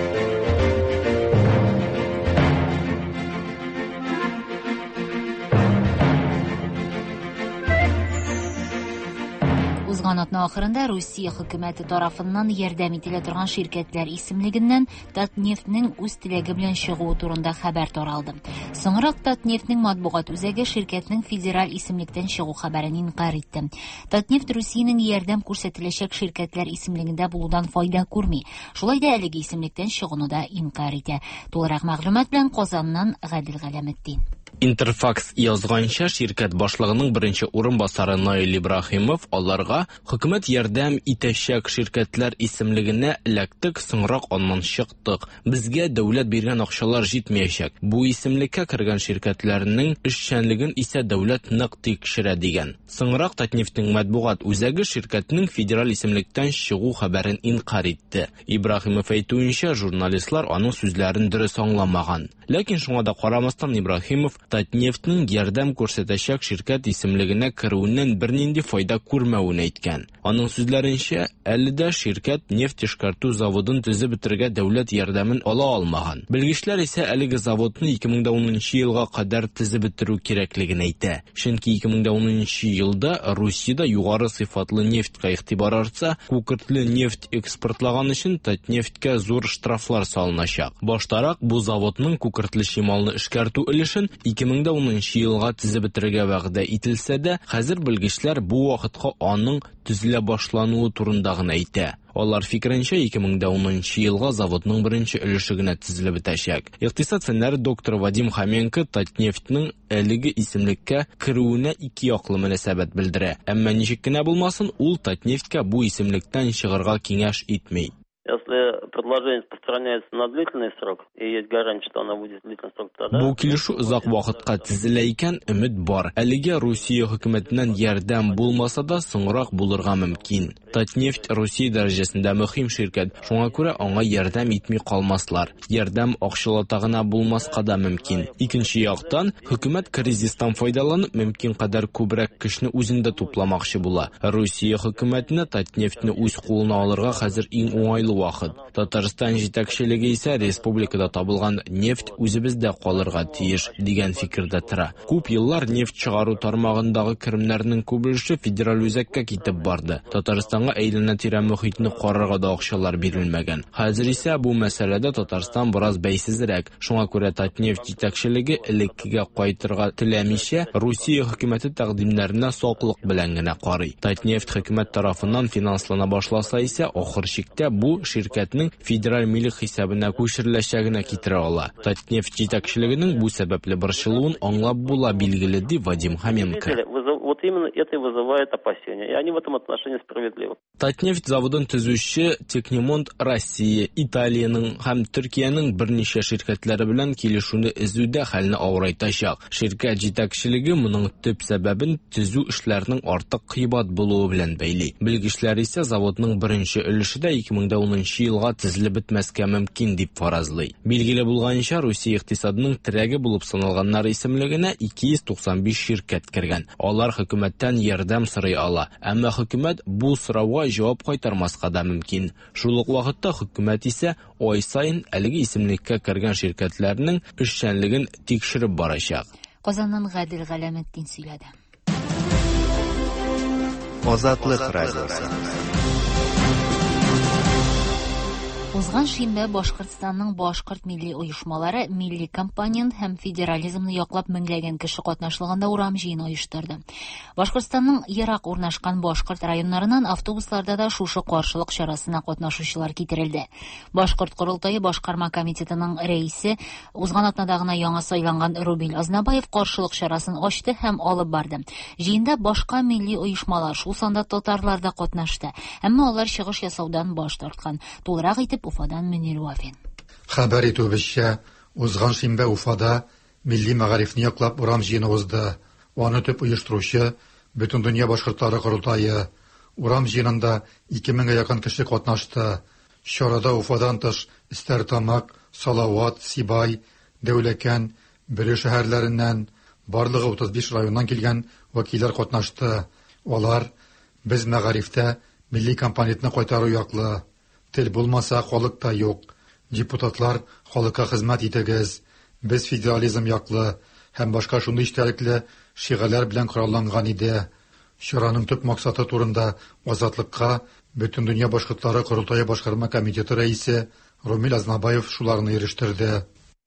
Узган атна ахырында Русия хөкүмәте тарафыннан ярдәм ителә торган ширкәтләр исемлегеннән Татнефтьнең үз теләге белән чыгуы турында хәбәр таралды. Соңрак Татнефтьнең матбугат үзәге ширкәтнең федераль исемлектән чыгу хәбәрен инкар итте. Татнефть Русиянең ярдәм күрсәтеләчәк ширкәтләр исемлегендә булудан файда күрми. Шулай да әлеге исемлектән чыгуны да инкар итә. Тулырак мәгълүмат белән Казаннан Гадил Галәметдин.
Интерфакс язганча, ширкәт башлыгының беренче урынбасары Наил Ибраһимов аларга хөкүмәт ярдәм итәчәк ширкәтләр исемлегенә эләктек, соңрак аннан чыктык. Безгә дәүләт биргән акчалар җитмәячәк. Бу исемлеккә кергән ширкәтләрнең эшчәнлеген исә дәүләт нык тикшерә дигән. Соңрак Татнефтьнең матбугат үзәге ширкәтнең федераль исемлектән чыгу хәбәрен инкар итте. Ибраһимов әйтүенчә, журналистлар аның сүзләрен дөрес аңламаган. Ләкин шуңа да карамастан Ибраһимов Татнефтьнең ярдәм күрсәтәчәк ширкәт исемлегенә керүеннән бернинди файда күрмәвен әйткән. Аның сүзләренчә, әле дә ширкәт нефть эшкәртү заводын төзеп бетергә дәүләт ярдәмен ала алмаган. Белгечләр исә әлеге заводны ике мең унынчы елга кадәр төзеп бетерү кирәклеген әйтә. Чөнки ике мең унынчы елда Русиядә югары сыйфатлы нефтькә игътибар артса, күкертле нефть экспортлаган өчен Татнефтькә зур штрафлар салыначак. Баштарак бу заводның күкертле чималны эшкәртү өлешен ике мең унынчы елга төзеп бетергә вәгъдә ителсә дә, хәзер белгечләр бу вакытка аның төзелә башлануы турында гына әйтә. Алар фикеренчә, ике мең унынчы елга заводның беренче өлеше генә төзелеп бетәчәк. Икътисад фәннәре доктор Вадим Хоменко Татнефтьнең әлеге исемлеккә керүенә ике яклы мөнәсәбәт белдерә. Әмма ничек кенә булмасын, ул Татнефтькә бу исемлектән чыгарга киңәш итми.
Если предложение распространяется на длительный срок и есть гарантия, что оно будет длительный срок, тогда...
Бу килешү озак вакытка төзелә икән, өмет бар. Әлегә Русия хөкүмәтеннән ярдәм булмаса да, соңрак булырга мөмкин. Татнефть Русия дәрәҗәсендә мөһим ширкәт, шуңа күрә аңа ярдәм итми калмаслар. Ярдәм акчалата гына булмаска да мөмкин. Икенче яктан, хөкүмәт кризистан файдаланып, мөмкин кадәр күбрәк көчне үзендә тупламакчы була. Русия хөкүмәтенә Татнефтьне үз кулына алырга хәзер иң уңайлы вакыт. Татарстан җитәкчелеге исә республикада табылган нефть үзебездә калырга тиеш дигән фикердә тора. Күп еллар нефть чыгару тармагындагы керемнәрнең күбелеше федераль үзәккә китеп барды. Татарстанга әйләнә-тирә мөхитне карарга да акчалар бирелмәгән. Хәзер исә бу мәсьәләдә Татарстан бераз бәйсезрәк. Шуңа күрә Татнефть җитәкчелеге элеккегә кайтырга теләмичә, Русия хөкүмәте тәкъдимнәренә саклык белән генә карый. Татнефть хөкүмәт тарафыннан финанслана башласа исә, ахыр чиктә бу ширкәтнең федераль милек хисабына күчереләчәгенә китерә ала. Татнефть җитәкчелегенең бу сәбәпле борчылуын аңлап була, билгеле, ди Вадим Хоменко.
Вот именно это и вызывает опасения, и они в этом отношении справедливы.
Татнефть заводын төзүче Технимонт Россия, Италиянең һәм Төркиянең берничә ширкәтләре белән килешүне эзүдә хәлне авырайтачак. Ширкәт җитәкчелеге моның төп сәбәбен төзү эшләренең артык кыйбат булуы белән бәйли. Белгечләр исә заводның беренче өлеше дә ике мең унынчы елга төзелеп бетмәскә мөмкин дип фаразлый. Билгеле булганча, Русия икътисадының терәге булып саналганнар исемлегенә ике йөз туксан биш ширкәт кергән. Алар хөкүмәттән ярдәм сорый ала, әмма хөкүмәт бу сорауга җавап кайтармаска да мөмкин. Шул ук вакытта хөкүмәт исә ай саен әлеге исемлеккә кергән ширкәтләрнең эшчәнлеген тикшереп барачак.
Казаннан Гадил Галәметдин сөйләде.
Азатлык радиосы.
Узган шимбә Башкортстанның башкорт милли оешмалары милли кампаниян һәм федерализмны яклап меңләгән кеше катнашлыгында урам җыены оештырды. Башкортстанның ерак урнашкан башкорт районнарыннан автобусларда да шушы каршылык чарасына катнашучылар китерелде. Башкорт курултайы башкарма комитетының рәисе узган атнада гына яңа сайланган Рубин Азнабаев каршылык чарасын ачты һәм алып барды. Җыенда башка милли оешмалар, шул санда татарлар да катнашты, әмма алар чыгыш ясаудан баш тарткан. Тулырак итеп Уфадан Мөнир Вафин.
Хәбәр итүебезчә, узган шимбә Уфада
милли мәгарифне яклап урам җыены узды. Аны төп оештыручы Бөтен дөнья башкортлары корылтайы. Урам җыенында ике меңгә якын кеше катнашты. Чарада Уфадан тыш Стәрлетамак, Салават, Сибай, Дәүләкән, Бөре шәһәрләреннән барлыгы утыз биш районнан килгән вәкилләр катнашты. Алар без мәгарифтә милли компонентны кайтару яклы. Тел булмаса халык та юк. Депутатлар халыкка хезмәт итегез. Без федерализм яклы һәм башка шундый истәлекле шигырьләр белән коралланган иде. Чараның төп максаты турында Азатлыкка Бөтен дөнья башкортлары корылтайы башкарма комитеты рәисе Румил Азнабаев шуларны ирештирде.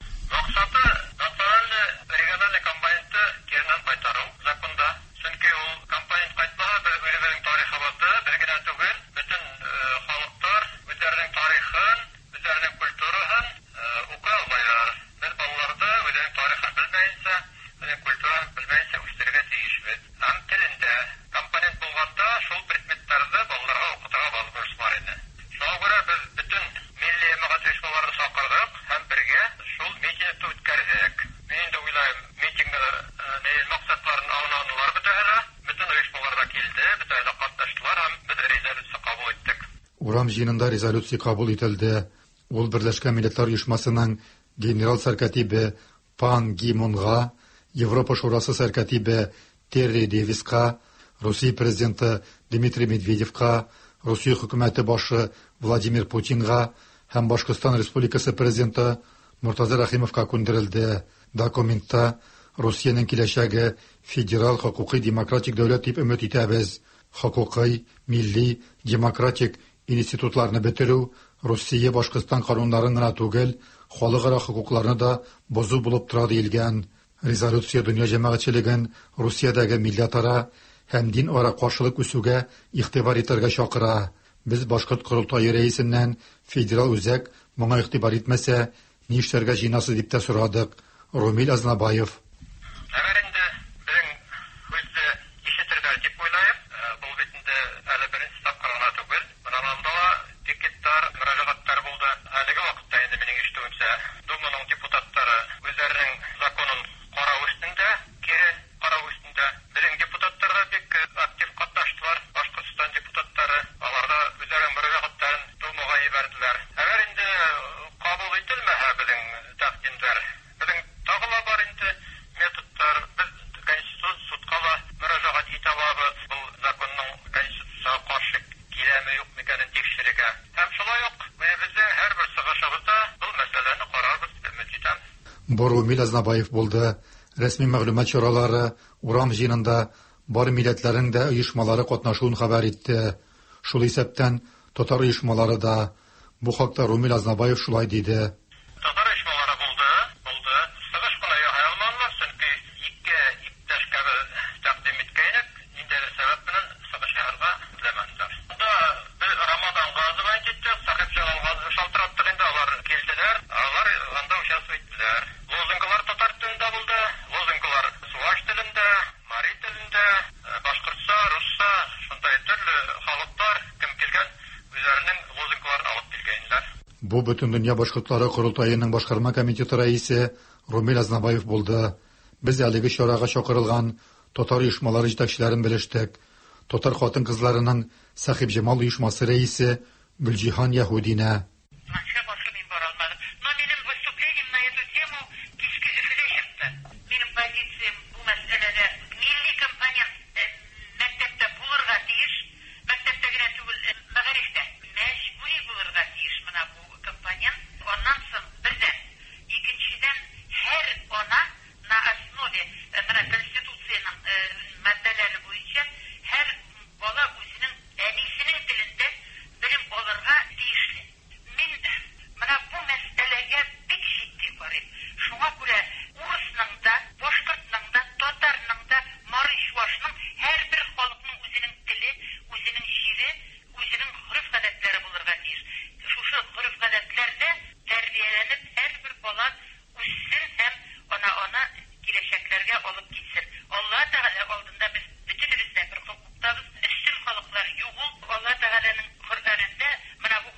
Урам җыенында резолюция кабул ителде. Ул Берләшкән Милләтләр Оешмасының генераль сәркәтибе Пан Ги Мунга, Европа Шурасы сәркәтибе Терри Дэвиска, Русия президенты Дмитрий Медведевка, Русия хөкүмәте башы Владимир Путинга һәм Башкортстан Республикасы президенты Муртаза Рахимовка күндерелде. Документта Русиянең киләчәге федераль хокукый демократик дәүләт дип өмет итәбез. Хокукый, милли, демократик институтларны бетерү Русия Башкортстан кануннарын гына түгел, халыкара хокукларны да бозу булып тора диелгән. Резолюция дөнья җәмәгатьчелеген Русиядәге милләтара һәм дин ара каршылык үсүгә игътибар итәргә чакыра. Без башкорт корылтайы рәисеннән федераль үзәк моңа игътибар итмәсә, ни эшләргә җыенасы дип тә сорадык. Румил Азнабаев. Румил Азнабаев булды. Рәсми мәгълүмат чаралары урам җыенында бар милләтләрнең дә оешмалары катнашуын хәбәр итте. Шул исәптән татар оешмалары да. Бу хакта Румил Азнабаев шулай диде. Бу Бөтен дөнья башкортлары корылтайының башкарма комитеты рәисе Румил Азнабаев булды. Без әлеге чарага чакырылган татар оешмалары җитәкчеләрен белештек. Татар хатын-кызларының Сахиб Җамал оешмасы рәисе Гөлҗиһан Яһудина.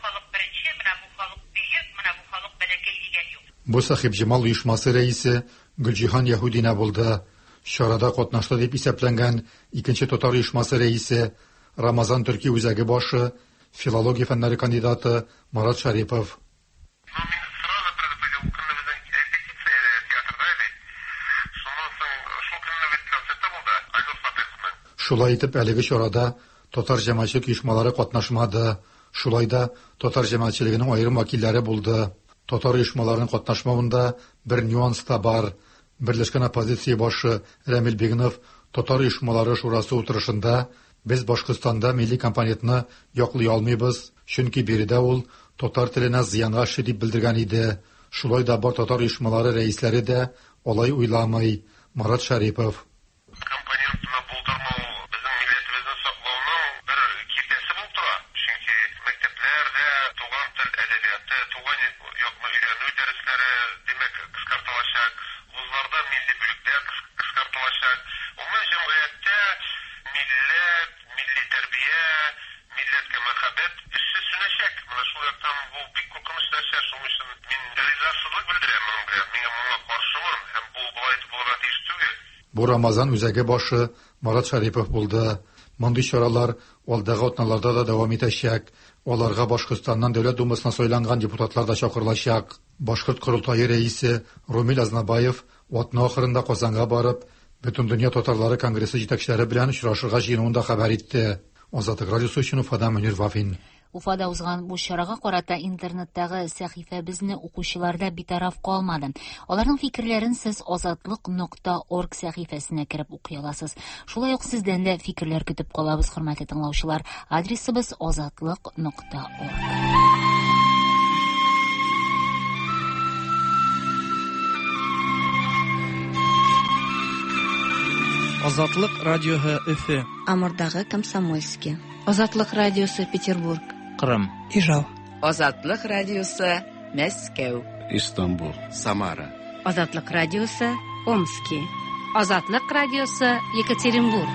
Бу Сахиб Җамал оешмасы рәисе Гөлҗиһан Яһудина булды. Чарада катнашты дип исәпләнгән икенче татар оешмасы рәисе, Рамазан Төрки үзәге башы, филология фәннәре кандидаты Марат Шарипов. Шулай итеп, әлеге чарада татар җәмәгатьчелек оешмалары катнашмады. Шулай да татар җәмәгатьчелегенең аерым вәкилләре булды. Татар оешмаларының катнашмавында бер нюанс та бар. Берләшкән оппозиция башы Рәмил Бегнов татар оешмалары шурасы утырышында без Башкортстанда милли компонентны яклый алмыйбыз, чөнки биредә ул татар теленә зыянга эше дип белдергән иде. Шулай да бар татар оешмалары рәисләре дә алай уйламый. Марат Шарипов. Бу Рамазан үзәге башы Марат Шарипов булды. Мондый чаралар алдагы атналарда да дәвам итәчәк. Аларга Башкортстаннан Дәүләт Думасына сайланган депутатлар да чакырылачак. Башкорт Корылтайы рәисе Румил Азнабаев атна ахырында Казанга барып, Бөтен дөнья татарлары конгрессы җитәкчеләре белән очрашырга җыенуында хәбәр итте. Азатлык радиосы өчен Уфадан Мөнир Вафин.
Уфада узган бу чарага карата интернеттагы сәхифәбезне укучыларда битараф калмады. Аларның фикерләрен сез азатлык нокта орг сәхифәсенә кереп укый аласыз. Шулай ук сездән дә фикерләр көтеп калабыз, хөрмәтле тыңлаучылар. Адресыбыз азатлык нокта орг.
Азатлык радиоһы Өфе.
Амурдагы Комсомольский.
Азатлык радиосы Петербург.
Кырым.
Ижау. Азатлык радиосы Мәскәү.
Истанбул. Самара.
Азатлык радиосы Омский. Азатлык радиосы Екатеринбург.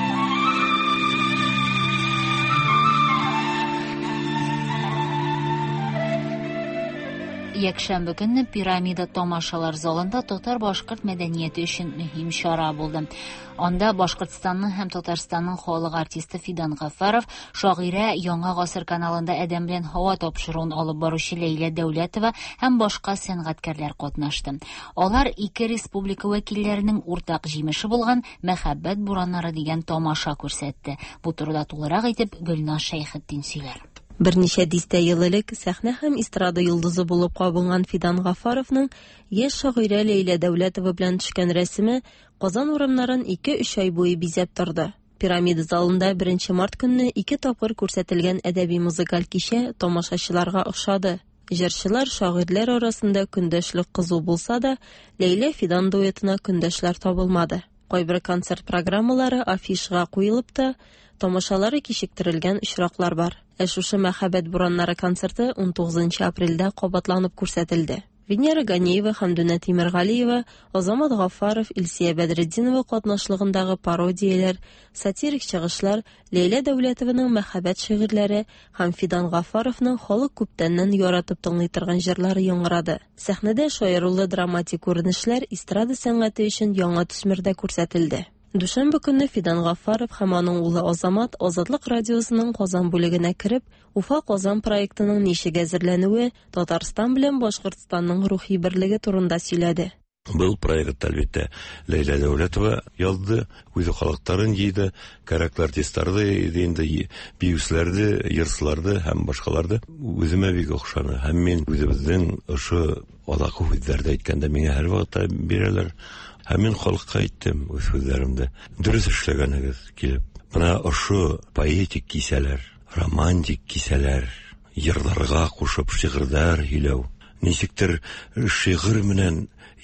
Якшәмбе көнне пирамида тамашалар залында татар башкорт мәдәнияте өчен мөһим чара булды. Анда Башкортстанның һәм Татарстанның халык артисты Фидан Гафаров, шагыйрә Яңа гасыр каналында Адәм белән һава тапшыруын алып баручы Ләйлә Дәүләтова һәм башка сәнгатькәрләр катнашты. Алар ике республика вәкилләренең уртак җимеше булган Мәхәббәт бураннары дигән тамаша күрсәтте. Бу турыда тулырак итеп Гөлназ Шәйхетдин сөйләр.
Берничә дистә ел элек сәхнә һәм эстрада йолдызы булып кабынган Фидан Гафаровның яшь шагыйрә Ләйлә Дәүләтова белән төшкән рәсеме Казан урамнарын ике-өч ай буе бизәп торды. Пирамида залында беренче март көнне ике тапкыр күрсәтелгән әдәби-музыкаль кичә тамашачыларга охшады. Җырчылар, шагыйрьләр арасында көндәшлек кызу булса да, Ләйлә Фидан дуэтына көндәшләр табылмады. Кайбер концерт программалары афишага куелып та, тамашалары кичектерелгән очраклар бар. Ә шушы Мәхәббәт бураннары концерты он тугызынчы апрельдә кабатланып күрсәтелде. Венера Ганиева һәм Дүнә Тимергалиева, Азамат Гафаров, Илсия Бәдретдинова катнашлыгындагы пародияләр, сатирик чыгышлар, Ләйлә Дәүләтованың мәхәббәт шигырьләре һәм Фидан Гафаровның халык күптәннән яратып тыңлый торган җырлары яңгырады. Сәхнәдә шаярулы драматик күренешләр эстрада сәнгате өчен яңа төсмердә күрсәтелде. Дүшәмбе көнне Фидан Гафаров һәм аның улы Азамат Азатлык радиосының Казан бүлегенә кереп, Уфа-Казан проектының ничек әзерләнүе, Татарстан белән Башкортстанның рухи берлеге турында сөйләде.
Был проект әлбәттә Ләйлә Дәүләтова язды, үзе халыктарын җыйды, кәрәкле артистларны җыйды, инде биюсләрне, йырчыларны һәм башкаларны. Үземә бик охшаны. Һәм мин үзебезнең ошо алакы хүзләрдә әйткәндә миңа һәр вакытта бирәләр. Һәм мин халыкка әйттем үз сүзләремдә. Дөрес эшләгәнегез килеп. Менә ошо поэтик кисәләр, романтик кисәләр, йырларга кушып шигырьләр һөйләү. Ничектер шигырь менән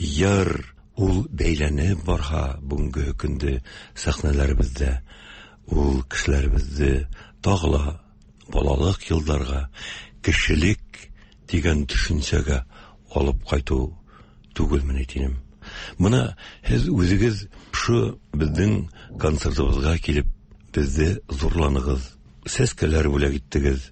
яр ул бәйләнеп барга бүгенге көндә сәхнәләребездә. Ул кешеләребезне тагыла балалык елларга, кешелек дигән төшенчәгә алып кайту түгелме әйтим. Моны һез үзегез шу безнең концертыбызга килеп безне зурланыгыз, сәскәләр бүләк иттегез,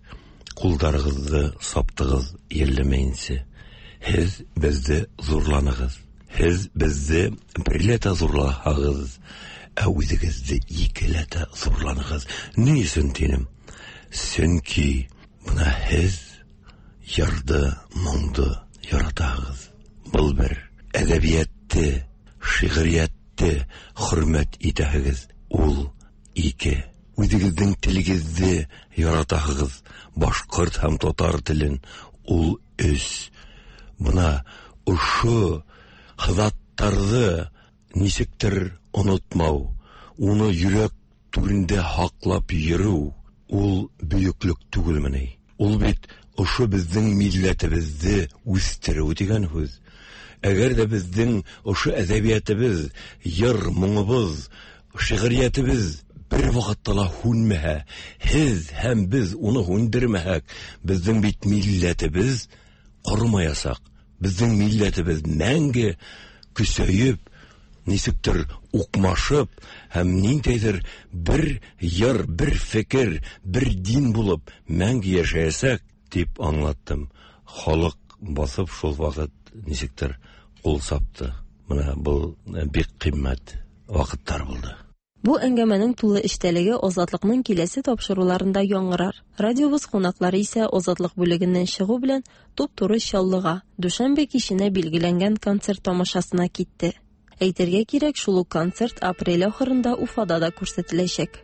кулдарыгызны саптыгыз, елләмәенсә. Һез безне зурланыгыз. Һез безне берләтә зурлаһагыз, ә үзегезне икеләтә зурланыгыз. Ни өчен тинем? Сөнки бuna һез ярды, моңды яратагыз. Бул бер әдәбиятты, шигъриятты хөрмәт итәгез. Ул ике. Үзегезнең телегезне яратагыз. Башкорт һәм татар телен. Ул өч. Бuna ушу хызаттарды ничектер онытмау, уны йөрәк түрендә хаклап йөрү, ул бөеклек түгелмени. Ул бит ушу безнең милләтебезне үстерү дигән сүз. Әгәр дә безнең ушу әдәбиятыбыз, йыр, моңыбыз, шигъриятыбыз бер вакытта ла хүнмәһә, һез һәм без уны хүндермәһәк, безнең бит милләтебез корымаясак, безнең милләтебез мәңге көсәеп, нисектер укмашып, һәм ниндидер бер йыр, бер фикер, бер дин булып мәңге яшәсәк дип аңлаттым. Халык басып шул вакыт нисектер кул сапты. Менә бу бик кыйммәт вакыттар булды.
Бу әңгәмәнең тулы эштәлеге Азатлыкның киләсе тапшыруларында яңгырар. Радиобыз кунаклары исә Азатлык бүлегеннән чыгу белән туп-туры Чаллыга, Дүшәмбе киченә билгеләнгән концерт тамашасына китте. Әйтергә кирәк, шул ук концерт апрель ахырында Уфада да күрсәтеләчәк.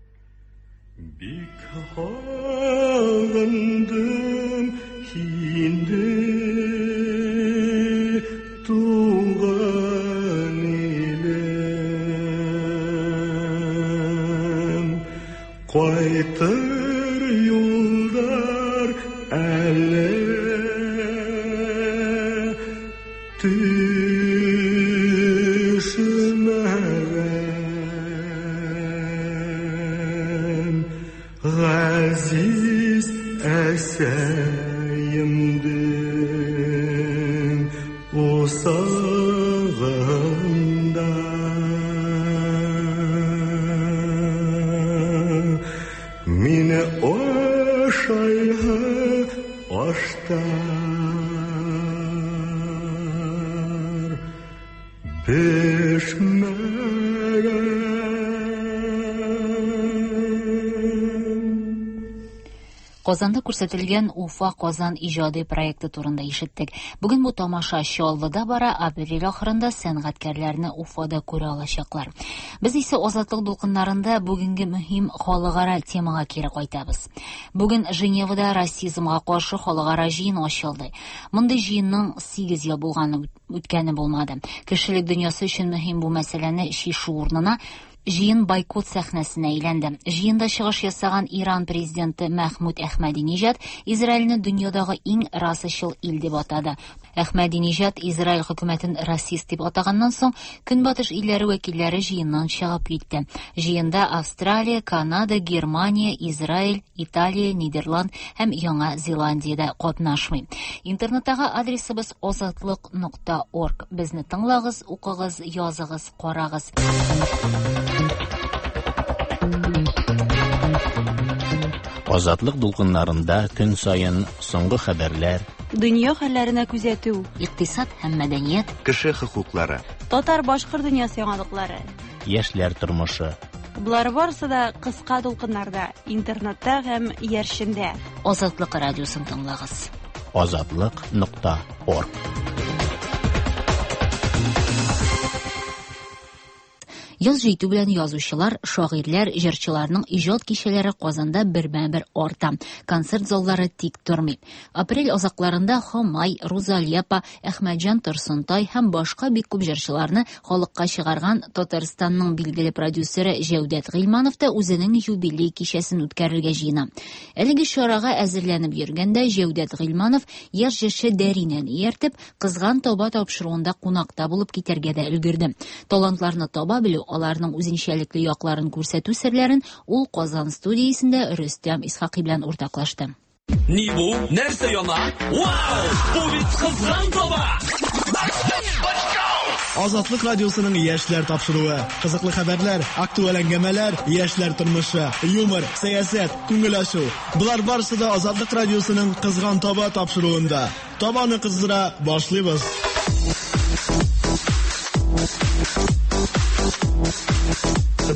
Бик һагындым инде туган илем, кайтыр юлдар әле Aziz əsəyimdim o sağında Mine oşayha oştar Beşmege
Казанда күрсәтелгән Уфа Казан иҗади проекты турында ишеттек. Бүген бу тамаша Чаллыда бара, апрель ахырында сәнгатькәрләрне Уфада күрә алачаклар. Без исә Азатлык дулкыннарында бүгенге мөһим халыкара темага кире кайтабыз. Бүген Женевада расизмга каршы халыкара җыен ачылды. Мондый җыенның сигез ел булганы үткәне булмады. Кешелек дөньясы өчен мөһим бу мәсьәләне чишү урынына җыен бойкот сәхнәсенә әйләнде. Җыенда чыгыш ясаган Иран президенты Мәхмүд Әхмәдинеҗад Израильне дөньядагы иң расачыл ил дип атады. Әхмәдинеҗад Израиль хөкүмәтен расист дип атаганнан соң, Көнбатыш илләре вәкилләре җыеннан чыгып китте. Җыенда Австралия, Канада, Германия, Израиль, Италия, Нидерланд һәм Яңа Зеландиядә катнашмый. Интернеттагы адресыбыз азатлык нокта орг. Безне тыңлагыз, укыгыз, языгыз, карагыз.
Азатлык дулкыннарында көн сайын соңгы хәбәрләр,
дөнья хәлләренә күзәтү,
икътисад һәм мәдәният,
кеше хокуклары,
татар-башкорт дөньясы яңалыклары,
яшьләр тормышы.
Булар барысы да кыска дулкыннарда, интернетта һәм яршендә.
Азатлык радиосын тыңлагыз.
азатлык нокта орг.
Яз җитү белән язучылар, шагыйрьләр, җырчыларның иҗат кичәләре Казанда бермә-бер арта. Концерт заллары тик тормый. Апрель азакларында Хамай, Рузалия апа, Әхмәтҗан Торсынтай һәм башка бик күп җырчыларны халыкка чыгарган Татарстанның билгеле продюсеры Җәүдәт Гыйльманов та үзенең юбилей кичәсен үткәрергә җыена. Әлеге чарага әзерләнеп йөргәндә Җәүдәт Гыйльманов яшь җырчы Дәринәне ияртеп, кызган таба тапшыруында кунакта булып китәргә дә өлгерде. Талантларны таба белү, аларның үзенчәлекле якларын күрсәтү серләрен ул Казан студиясендә Рөстәм Исхакый белән уртаклашты.
Ни бу? Нәрсә яна? Вау! Бу бит кызган таба!
Азатлык радиосының яшьләр тапшыруы, кызыклы хәбәрләр, актуаль әңгәмәләр, яшьләр тормышы, юмор, сәясәт, күңел ачу. Булар барысы да Азатлык радиосының кызган таба тапшыруында. Табаны кыздыра башлыйбыз.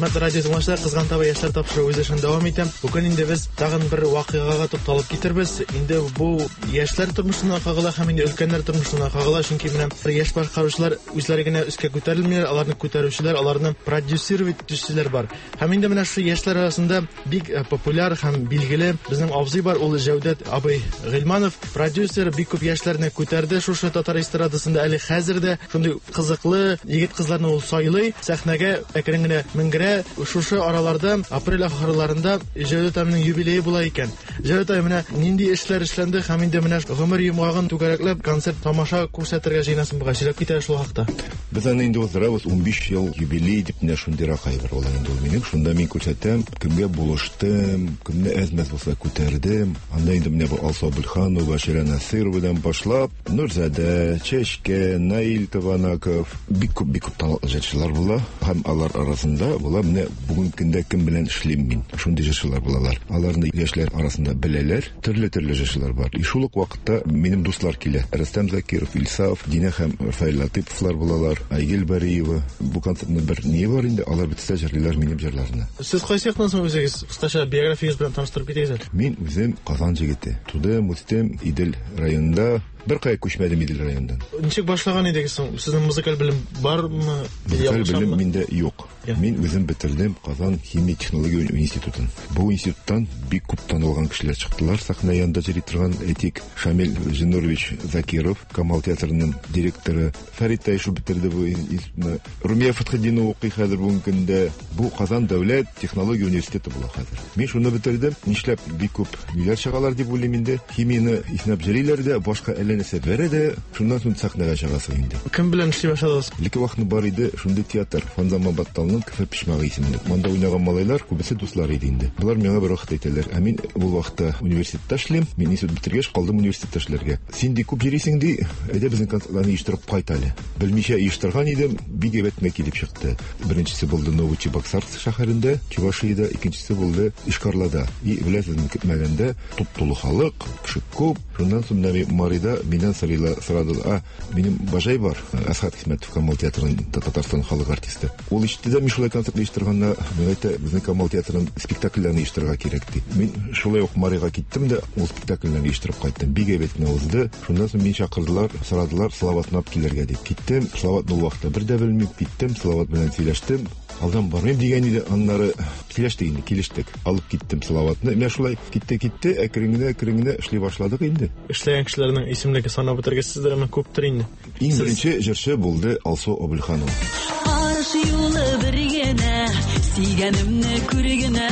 Хөрмәтле радио тыңлаучылар, кызган таба яшьләр тапшыру үз эшен дәвам итә. Бүген инде без тагын бер вакыйгага тукталып китербез. Инде бу яшьләр тормышына кагыла һәм инде өлкәннәр тормышына кагыла, чөнки менә яшь башкаручылар үзләре генә үскә күтәрелмиләр, аларны күтәрүчеләр, аларны продюсировать итүчеләр бар. Һәм инде менә шу яшьләр арасында бик популяр һәм билгеле безнең абзый бар, ул Җәүдәт абый Гыйльманов, продюсер, бик күп яшьләрне күтәрде шушы татар эстрадасында. Әле хәзер дә шундый кызыклы егет-кызларны ул сайлый, сәхнәгә әкрен генә менгерә. Шушы араларда апрель ахырларында Җәүдәт абыйның юбилее була икән. Җәүдәт абый менә нинди эшләр эшләнде һәм инде менә гомер йомагын түгәрәкләп концерт тамаша күрсәтергә җыенасың буга сөйләп китә шул хакта.
Без аны инде уздырабыз, ун биш ел юбилей дип менә шундый ракай бар ул инде ул минем. Шунда мин күрсәтәм, кемгә булыштым, кемне әзмәс булса күтәрдем. Анда инде менә бу Алсу Абылханова, Башира Насыровадан башлап, Нурзада, Чешке, Наил Таванаков, бик күп бик күп талантлы җырчылар була. Һәм алар арасында була менә бүгенге көндә кем белән эшлим мин. Шундый җырчылар булалар. Аларны яшьләр арасында беләләр. Төрле-төрле җырчылар бар. И шул ук вакытта минем дуслар килә. Рөстәм Закиров, Ильсав, Динә һәм Рафаэль Латыповлар булалар. Айгөл Бариева. Бу концертның бер не бар инде, алар битсә җырлыйлар минем җырларны.
Сез кайсы яктан соң үзегез кыскача биографиягыз белән таныштырып китегез әле?
Мин үзем Казан җегете. Тудым, үстем Идел районында. Бер кая күчмәдем Идел районыннан.
Ничек башлаган идегез соң? Сезнең музыкаль белем бармы?
Музыкаль белем миндә юк. Мин үзем бетердем Казан химия технология институтын. Бу институттан бик күп танылган кешеләр чыктылар. Сахна янында җыри торган Этик Шамил Жинурович Закиров, Камал театрының директоры, Фәрит Тайшев бетерде бу институтны. Румия Фатхетдинова укый хәзер бүгенге көндә. Бу Казан дәүләт технология университеты була хәзер. Мин шуны бетердем. Нишләп бик күп ниләр чыгалар дип уйлыйм инде. Химияны иснәп җырлыйлар да, башка нәрсә бәрә дә, шуннан соң сахнага чыгасы инде.
Кем белән эшли башладыгыз?
Леке вакытны бар иде, шундый театр, Фанзама Батталның Кефе Пишмагы исемле. Монда уйнаган малайлар күбесе дуслар иде инде. Булар миңа бер вакыт әйтәләр, ә мин бу вакытта университетта эшлим, мин институт битергәч калдым университетта эшләргә. Син ди күп йөрисең ди, әйдә безнең концертларны оештырып кайт әле. Белмичә оештырган идем, бик әйбәтмә килеп чыкты. Беренчесе булды Новочебоксарск шәһәрендә, Чувашиядә, икенчесе булды Ишкарлада. И беләсезме, көтмәгәндә туп-тулы халык, кеше күп. Шуннан соң менә Марида миннән сорыйлар, сорады, а минем бажай бар, Асхат Хисмәтов, Камал театрының Татарстан халык артисты. Ул ишетте, мин шулай концерт оештырганна, мен әйтә, безнең Камал театрының спектакльләрен оештырырга кирәк ди. Мин шулай ук Марига киттем дә, ул спектакльләрне оештырып кайттым. Бик әйбәт кенә узды. Шуннан соң мин чакырдылар, сорадылар, Салаватны алып килергә дип. Киттем, Салаватны ул вакытта бер дә белмим, киттем, Салават белән сөйләштем. Алдан бармыйм дигән иде, аннары сөйләштек инде, килештек. Алып киттем Салаватны. Мен шулай китте, китте, әкрен-генә, әкрен-генә эшли башладык инде.
Эшләгән кешеләрнең исемлеге санап бетергәнсездер, әмма күптер инде.
Иң беренче җырчы булды Алсу Абылханова.
Арыш юлы бер генә, сөйгәнемне күргенә,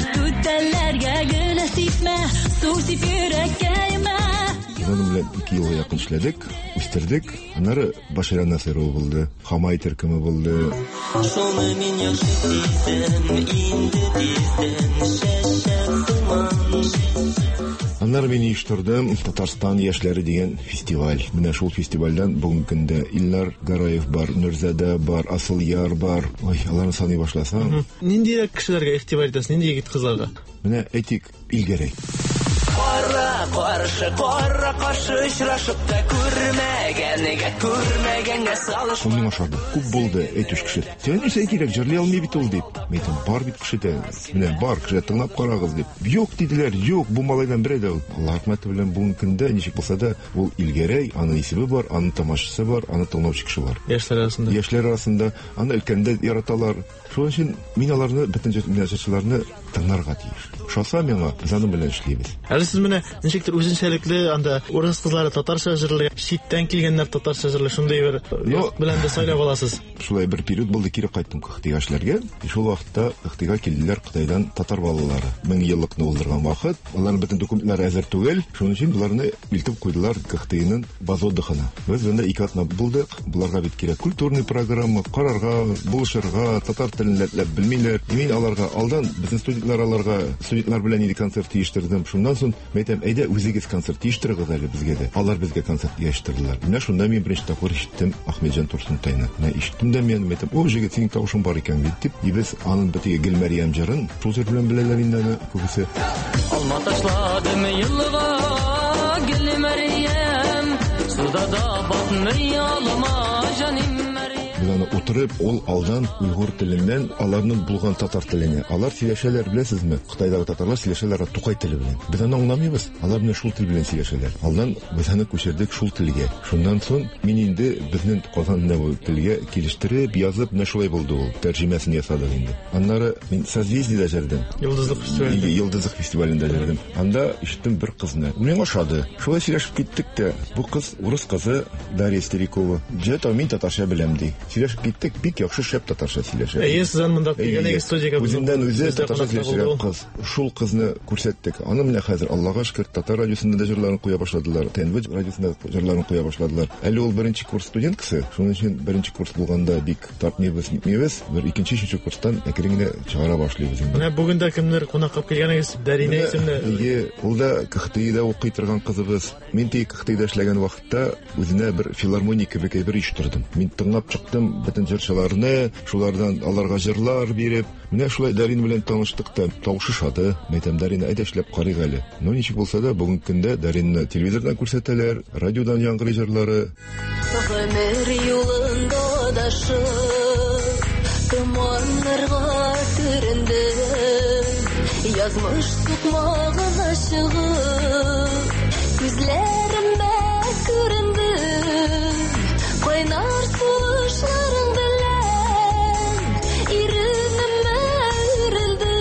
күтәләргә генә сипмә, су сип йөрәккә йөрмә.
Аның белән ике елга якын эшләдек, үстердек. Аннары Башира Насырова булды, Хамай төркеме булды.
Шуны мин яхшы сизәм, инде тиздән шәшәп туман.
Аннары мин оештырдым Татарстан яшьләре дигән фестиваль. Менә шул фестивальдән бүгенге көндә Иллар Гараев бар, Нурзада бар, Асылъяр бар. Ой, аларны саный башласам.
Нинди кешеләргә игътибар итәсез? Нинди егет кызларга?
Менә әйтик, Илгәрәй.
Кара каршы, кара каршы очрашып та күрмәгәнгә, күрмәгәнгә салыш.
Ул миңа шарды. Күп булды, әйтүш кеше. Син нәрсә кирәк, җырлый алмый бит ул дип. Мен бар бит кешедә. Менә бар кеше тыңлап карагыз дип. Юк диделәр, юк, бу малайдан бере дә ул. Аллаһ рәхмәте белән бүгенге көндә ничек булса да, ул Илгәрәй, аның исеме бар, аның тамашасы бар, аның тыңлаучы кеше бар.
Яшьләр арасында.
Яшьләр арасында аны өлкәндә яраталар. Шуның өчен мин аларны бөтен җырчыларны тыңларга тиеш. Шоса миңа без аны белән эшлибез.
Әле сез менә ничектер үзенчәлекле анда урыс кызлары татарча җырлый, читтән килгәннәр татарча җырлый, шундый бер белән дә сайлап аласыз.
Шулай бер период булды, кире кайттым Кыхтыга эшләргә. Шул вакытта Кыхтыга килделәр Кытайдан татар балалары. Мең еллыкны уздырган вакыт, аларның бөтен документлары әзер түгел. Шуның өчен буларны илтеп куйдылар Кыхтыгының баз отдыхына. Без анда ике атна булдык. Буларга бит кирәк культурный программа, карарга, булышырга, татар телен ләп белмиләр. Мин аларга алдан безнең студентлар аларга студентлар белән иде концерт оештырдым. Шуннан соң мәйтәм, әйдә үзегез концерт оештырыгыз әле безгә дә. Алар безгә концерт оештырдылар. Менә шунда мин беренче тапкыр ишеттем Ахметҗан Турсынтайны. Менә ишеттем дә мен мәйтәм, о җегет, синең тавышың бар икән бит дип. И без аның битеге Гөлмәрьям җырын шул җыр белән беләләр инде аны күбесе.
Алма ташладым елга Гөлмәрьям, суда да батмый алма җаным Мәрьям.
Без аны утырып, ул алдан уйгыр теленнән аларның булган татар теленә. Алар сөйләшәләр, беләсезме? Кытайдагы татарлар сөйләшәләр тукай теле белән. Без аны аңламыйбыз. Алар белән шул тел белән сөйләшәләр. Алдан без аны күчердек шул телгә. Шуннан соң мин инде безнең Казанда бу телгә килештереп, язып, менә шулай булды ул. Тәрҗемәсен ясадык инде. Аннары мин созвездиедә җырдым.
Йолдызлык фестивалендә.
Йолдызлык фестивалендә җырдым. Анда ишеттем бер кызны. Миңа ошады. Шулай сөйләшеп киттек тә. Бу кыз урыс кызы Дарья Стерикова. Җәт мин татарча беләм ди. Сөйләшеп киттек, бик яхшы шәп татарча сөйләшә.
Әйе, сез монда килгәнегез студиягә
үзеннән үзе татарча сөйләшә кыз. Шул кызны күрсәттек. Аны менә хәзер Аллага шөкер татар радиосында да җырларын куя башладылар. ТНВ радиосында җырларын куя башладылар. Әле ул беренче курс студенткасы. Шуның өчен беренче курс булганда бик тартмыйбыз, нитмибез. Бер икенче, өченче курстан әкрен генә чыгара башлыйбыз.
Менә бүген дә кемнер кунакка килгәнегез? Дарина исемле.
Әйе, ул да КХТИда укый торган кызыбыз. Мин тик КХТИда эшләгән вакытта үзенә бер филармоник кебек бер иш тордым. Мин тыңлап чыктым бөтен җырчыларны, шулардан аларга җырлар биреп, менә шулай Дарина белән таныштык та. Тавышы шады. Мәйтәм, Дарина әйдә эшләп карыйк әле. Ну ничек булса да бүгенге көндә Даринаны телевизордан күрсәтәләр, радиодан яңгырый җырлары.
Гомер юлында адашып, томанларга төрендем, язмыш сукмагына чыгып, күзләремә күренде, кайнар сулышларың белән, иренемә үрелдем.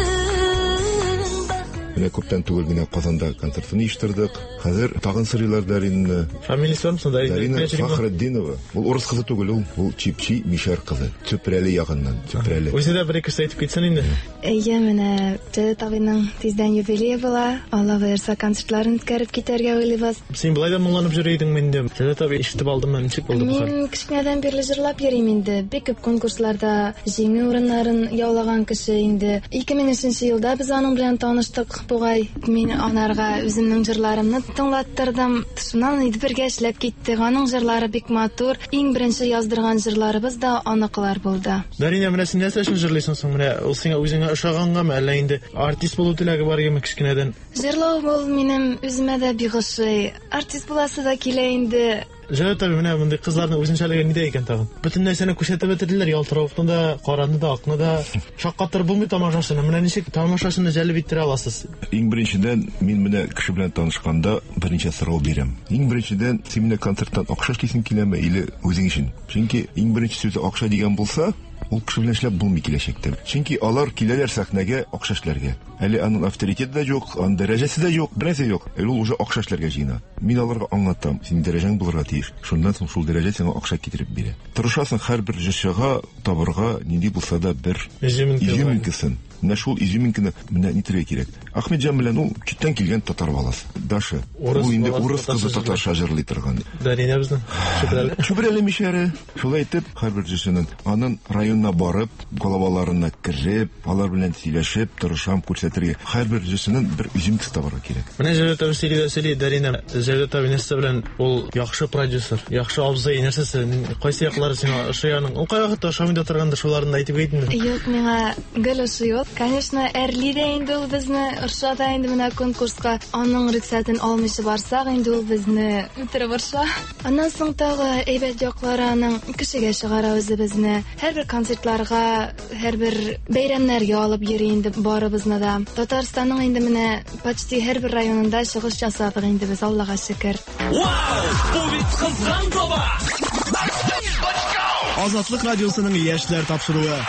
Менә күптән түгел генә Казанда концертын оештырдык. Хәзер тагын сырыйлар Даринаны.
Фамилиясе бар сонда?
Дарина Фахретдинова. Ул урыс кызы түгел ул. Ул Чипчи Мишәр кызы. Төпрәле ягыннан. Төпрәле.
Үзе дә бер-ике сөз әйтеп китсен инде.
Әйе, менә Җәләт абыйның тиздән юбилее була. Алла боерса концертларын үткәреп китәргә уйлыйбыз.
Син болай да моңланып йөри идең инде. Җәләт абый ишетеп алдым мен, ничек булды бу хәл?
Мин кичнәдән бирле җырлап йөрим инде. Бик күп конкурсларда җиңү урыннарын яулаган кеше инде. ике мең өченче елда без аның белән таныштык. Бугай мин анарга үземнең җырларымны тыңлаттырдым. Шуннан инде бергә эшләп киттек. Аның җырлары бик матур. Иң беренче яздырган җырларыбыз да аныкылар булды.
Дарина, менә син нәрсә өчен җырлыйсың соң? Менә ул сиңа үзеңә ошаганганмы, әллә инде артист булу теләге бар идеме кичкенәдән?
Җырлау бул минем үземә дә бик ошый. Артист буласы да килә инде.
Җәләт абый, менә мондый кызларның үзенчәлеге нидә икән тагын? Бөтен нәрсәне күрсәтеп бетерделәр, ялтыравыкны да, караны да, акны да. Шаккатыр булмый тамашачыны. Менә ничек тамашачыны җәлеп иттерә аласыз?
Иң беренчедән мин менә кеше белән танышканда беренче сорау бирәм. Иң беренчедән син менә концерттан акча эшлисең киләме, или үзең өчен? Чөнки иң беренче сүзе акча дигән булса, ул кеше белән эшләп булмый киләчәктә. Чөнки алар киләләр сәхнәгә акча эшләргә. Әле аның авторитеты да юк, аның дәрәҗәсе дә юк, бернәрсә юк. Әле ул уже акча эшләргә җыена. Мин аларга аңлатам, син дәрәҗәң булырга тиеш. Шуннан соң шул дәрәҗә сиңа акча китереп бирә. Тырышасың һәрбер җырчыга табырга нинди булса да бер изюминкасын. Менә шул изюминканы менә нитәргә кирәк. Әхмәтҗан белән ул читтән килгән татар баласы. Даша. Ул инде урыс кызы татарча җырлый торган.
Дарина безнең Чүпрәле.
Чүпрәле Мишәре. Шулай итеп, һәрбер җырчының аның районына барып, колабаларына киреп, алар белән сөйләшеп, тырышам күрсәтергә. Һәрбер җырчының бер изюминкасы табарга кирәк.
Менә Җәләт абый сөйли, сөйли, Дарина, Җәләт абый нәрсә белән ул яхшы продюсер, яхшы абзый, нәрсәсе, кайсы яклары сиңа ошыяның? Ул кая хәтта ошамый да торганда шуларны әйтеп әйтмә.
Юк, миңа гел ошый ул. Конечно, әрли дә инде ул безне ошата инде менә конкурска. Аның рөхсәтен алмыйча барсак, инде ул безне үтереп орша. Аннан соң тагы әйбәт яклары аның кешегә чыгара үзебезне. Һәрбер концертларга, һәрбер бәйрәмнәргә алып йөри инде барыбызны да. Татарстанның инде менә почти һәрбер районында чыгыш ясадык инде без, Аллага шөкер.
Вау! Бу бит кызган таба!
Азатлык радиосының яшьләр тапшыруы.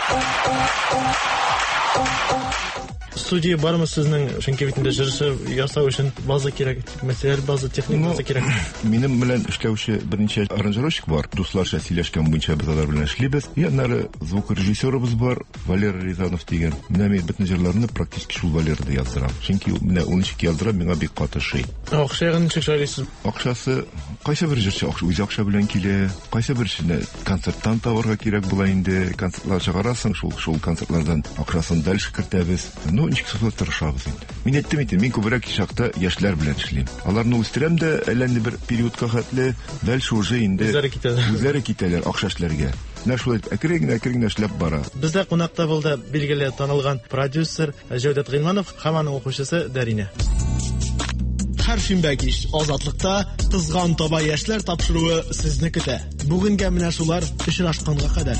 Студия бармы сезнең? Чөнки бит инде җырчы ясау өчен база кирәк, материал база, техник база кирәк.
Минем белән эшләүче берничә аранжировщик бар. Дусларча сөйләшкән буенча без алар белән эшлибез. Яннары звукорежиссерыбыз бар, Валерий Рязанов дигән. Менә мин бөтен җырларны практически шул Валерийда яздырам. Чөнки менә ул ничек яздыра, миңа бик каты шый.
Акчаны ничек җайлыйсыз?
Акчасы кайсы бер җырчы үзе акча белән килә, кайсы берсенә концерттан табарга кирәк була инде. Концертлар чыгарасың, шул шул концертлардан акчасын дальше кертәбез. Ну ничек сылып тырышабыз инде. Мин әйттем ите, мин күбрәк шакта яшьләр белән эшлим. Аларны үстерәм дә, әллә бер периодка хәтле дальше уже инде үзләре китәләр акча эшләргә. Менә шулай әкрен әкрен эшләп бара.
Бездә кунакта булды билгеле танылган продюсер Җәүдәт Гыйльманов һәм аның укучысы Дарина.
Һәр шимбә кич Азатлыкта Кызган таба яшьләр тапшыруы сезне көтә. Бүгенгә менә шулар очрашканга кадәр.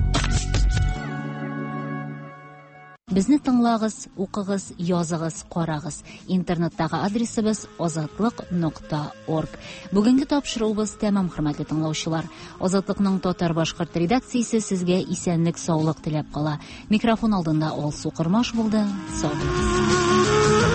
Безне тыңлагыз, укыгыз, языгыз, карагыз. Интернеттагы адресыбыз азатлык нокта орг. Бүгенге тапшыруыбыз тәмам, хөрмәтле тыңлаучылар. Азатлыкның татар-башкорт редакциясе сезгә исәнлек, саулык теләп кала. Микрофон алдында Алсу Кырмаш булды. Сау булыгыз.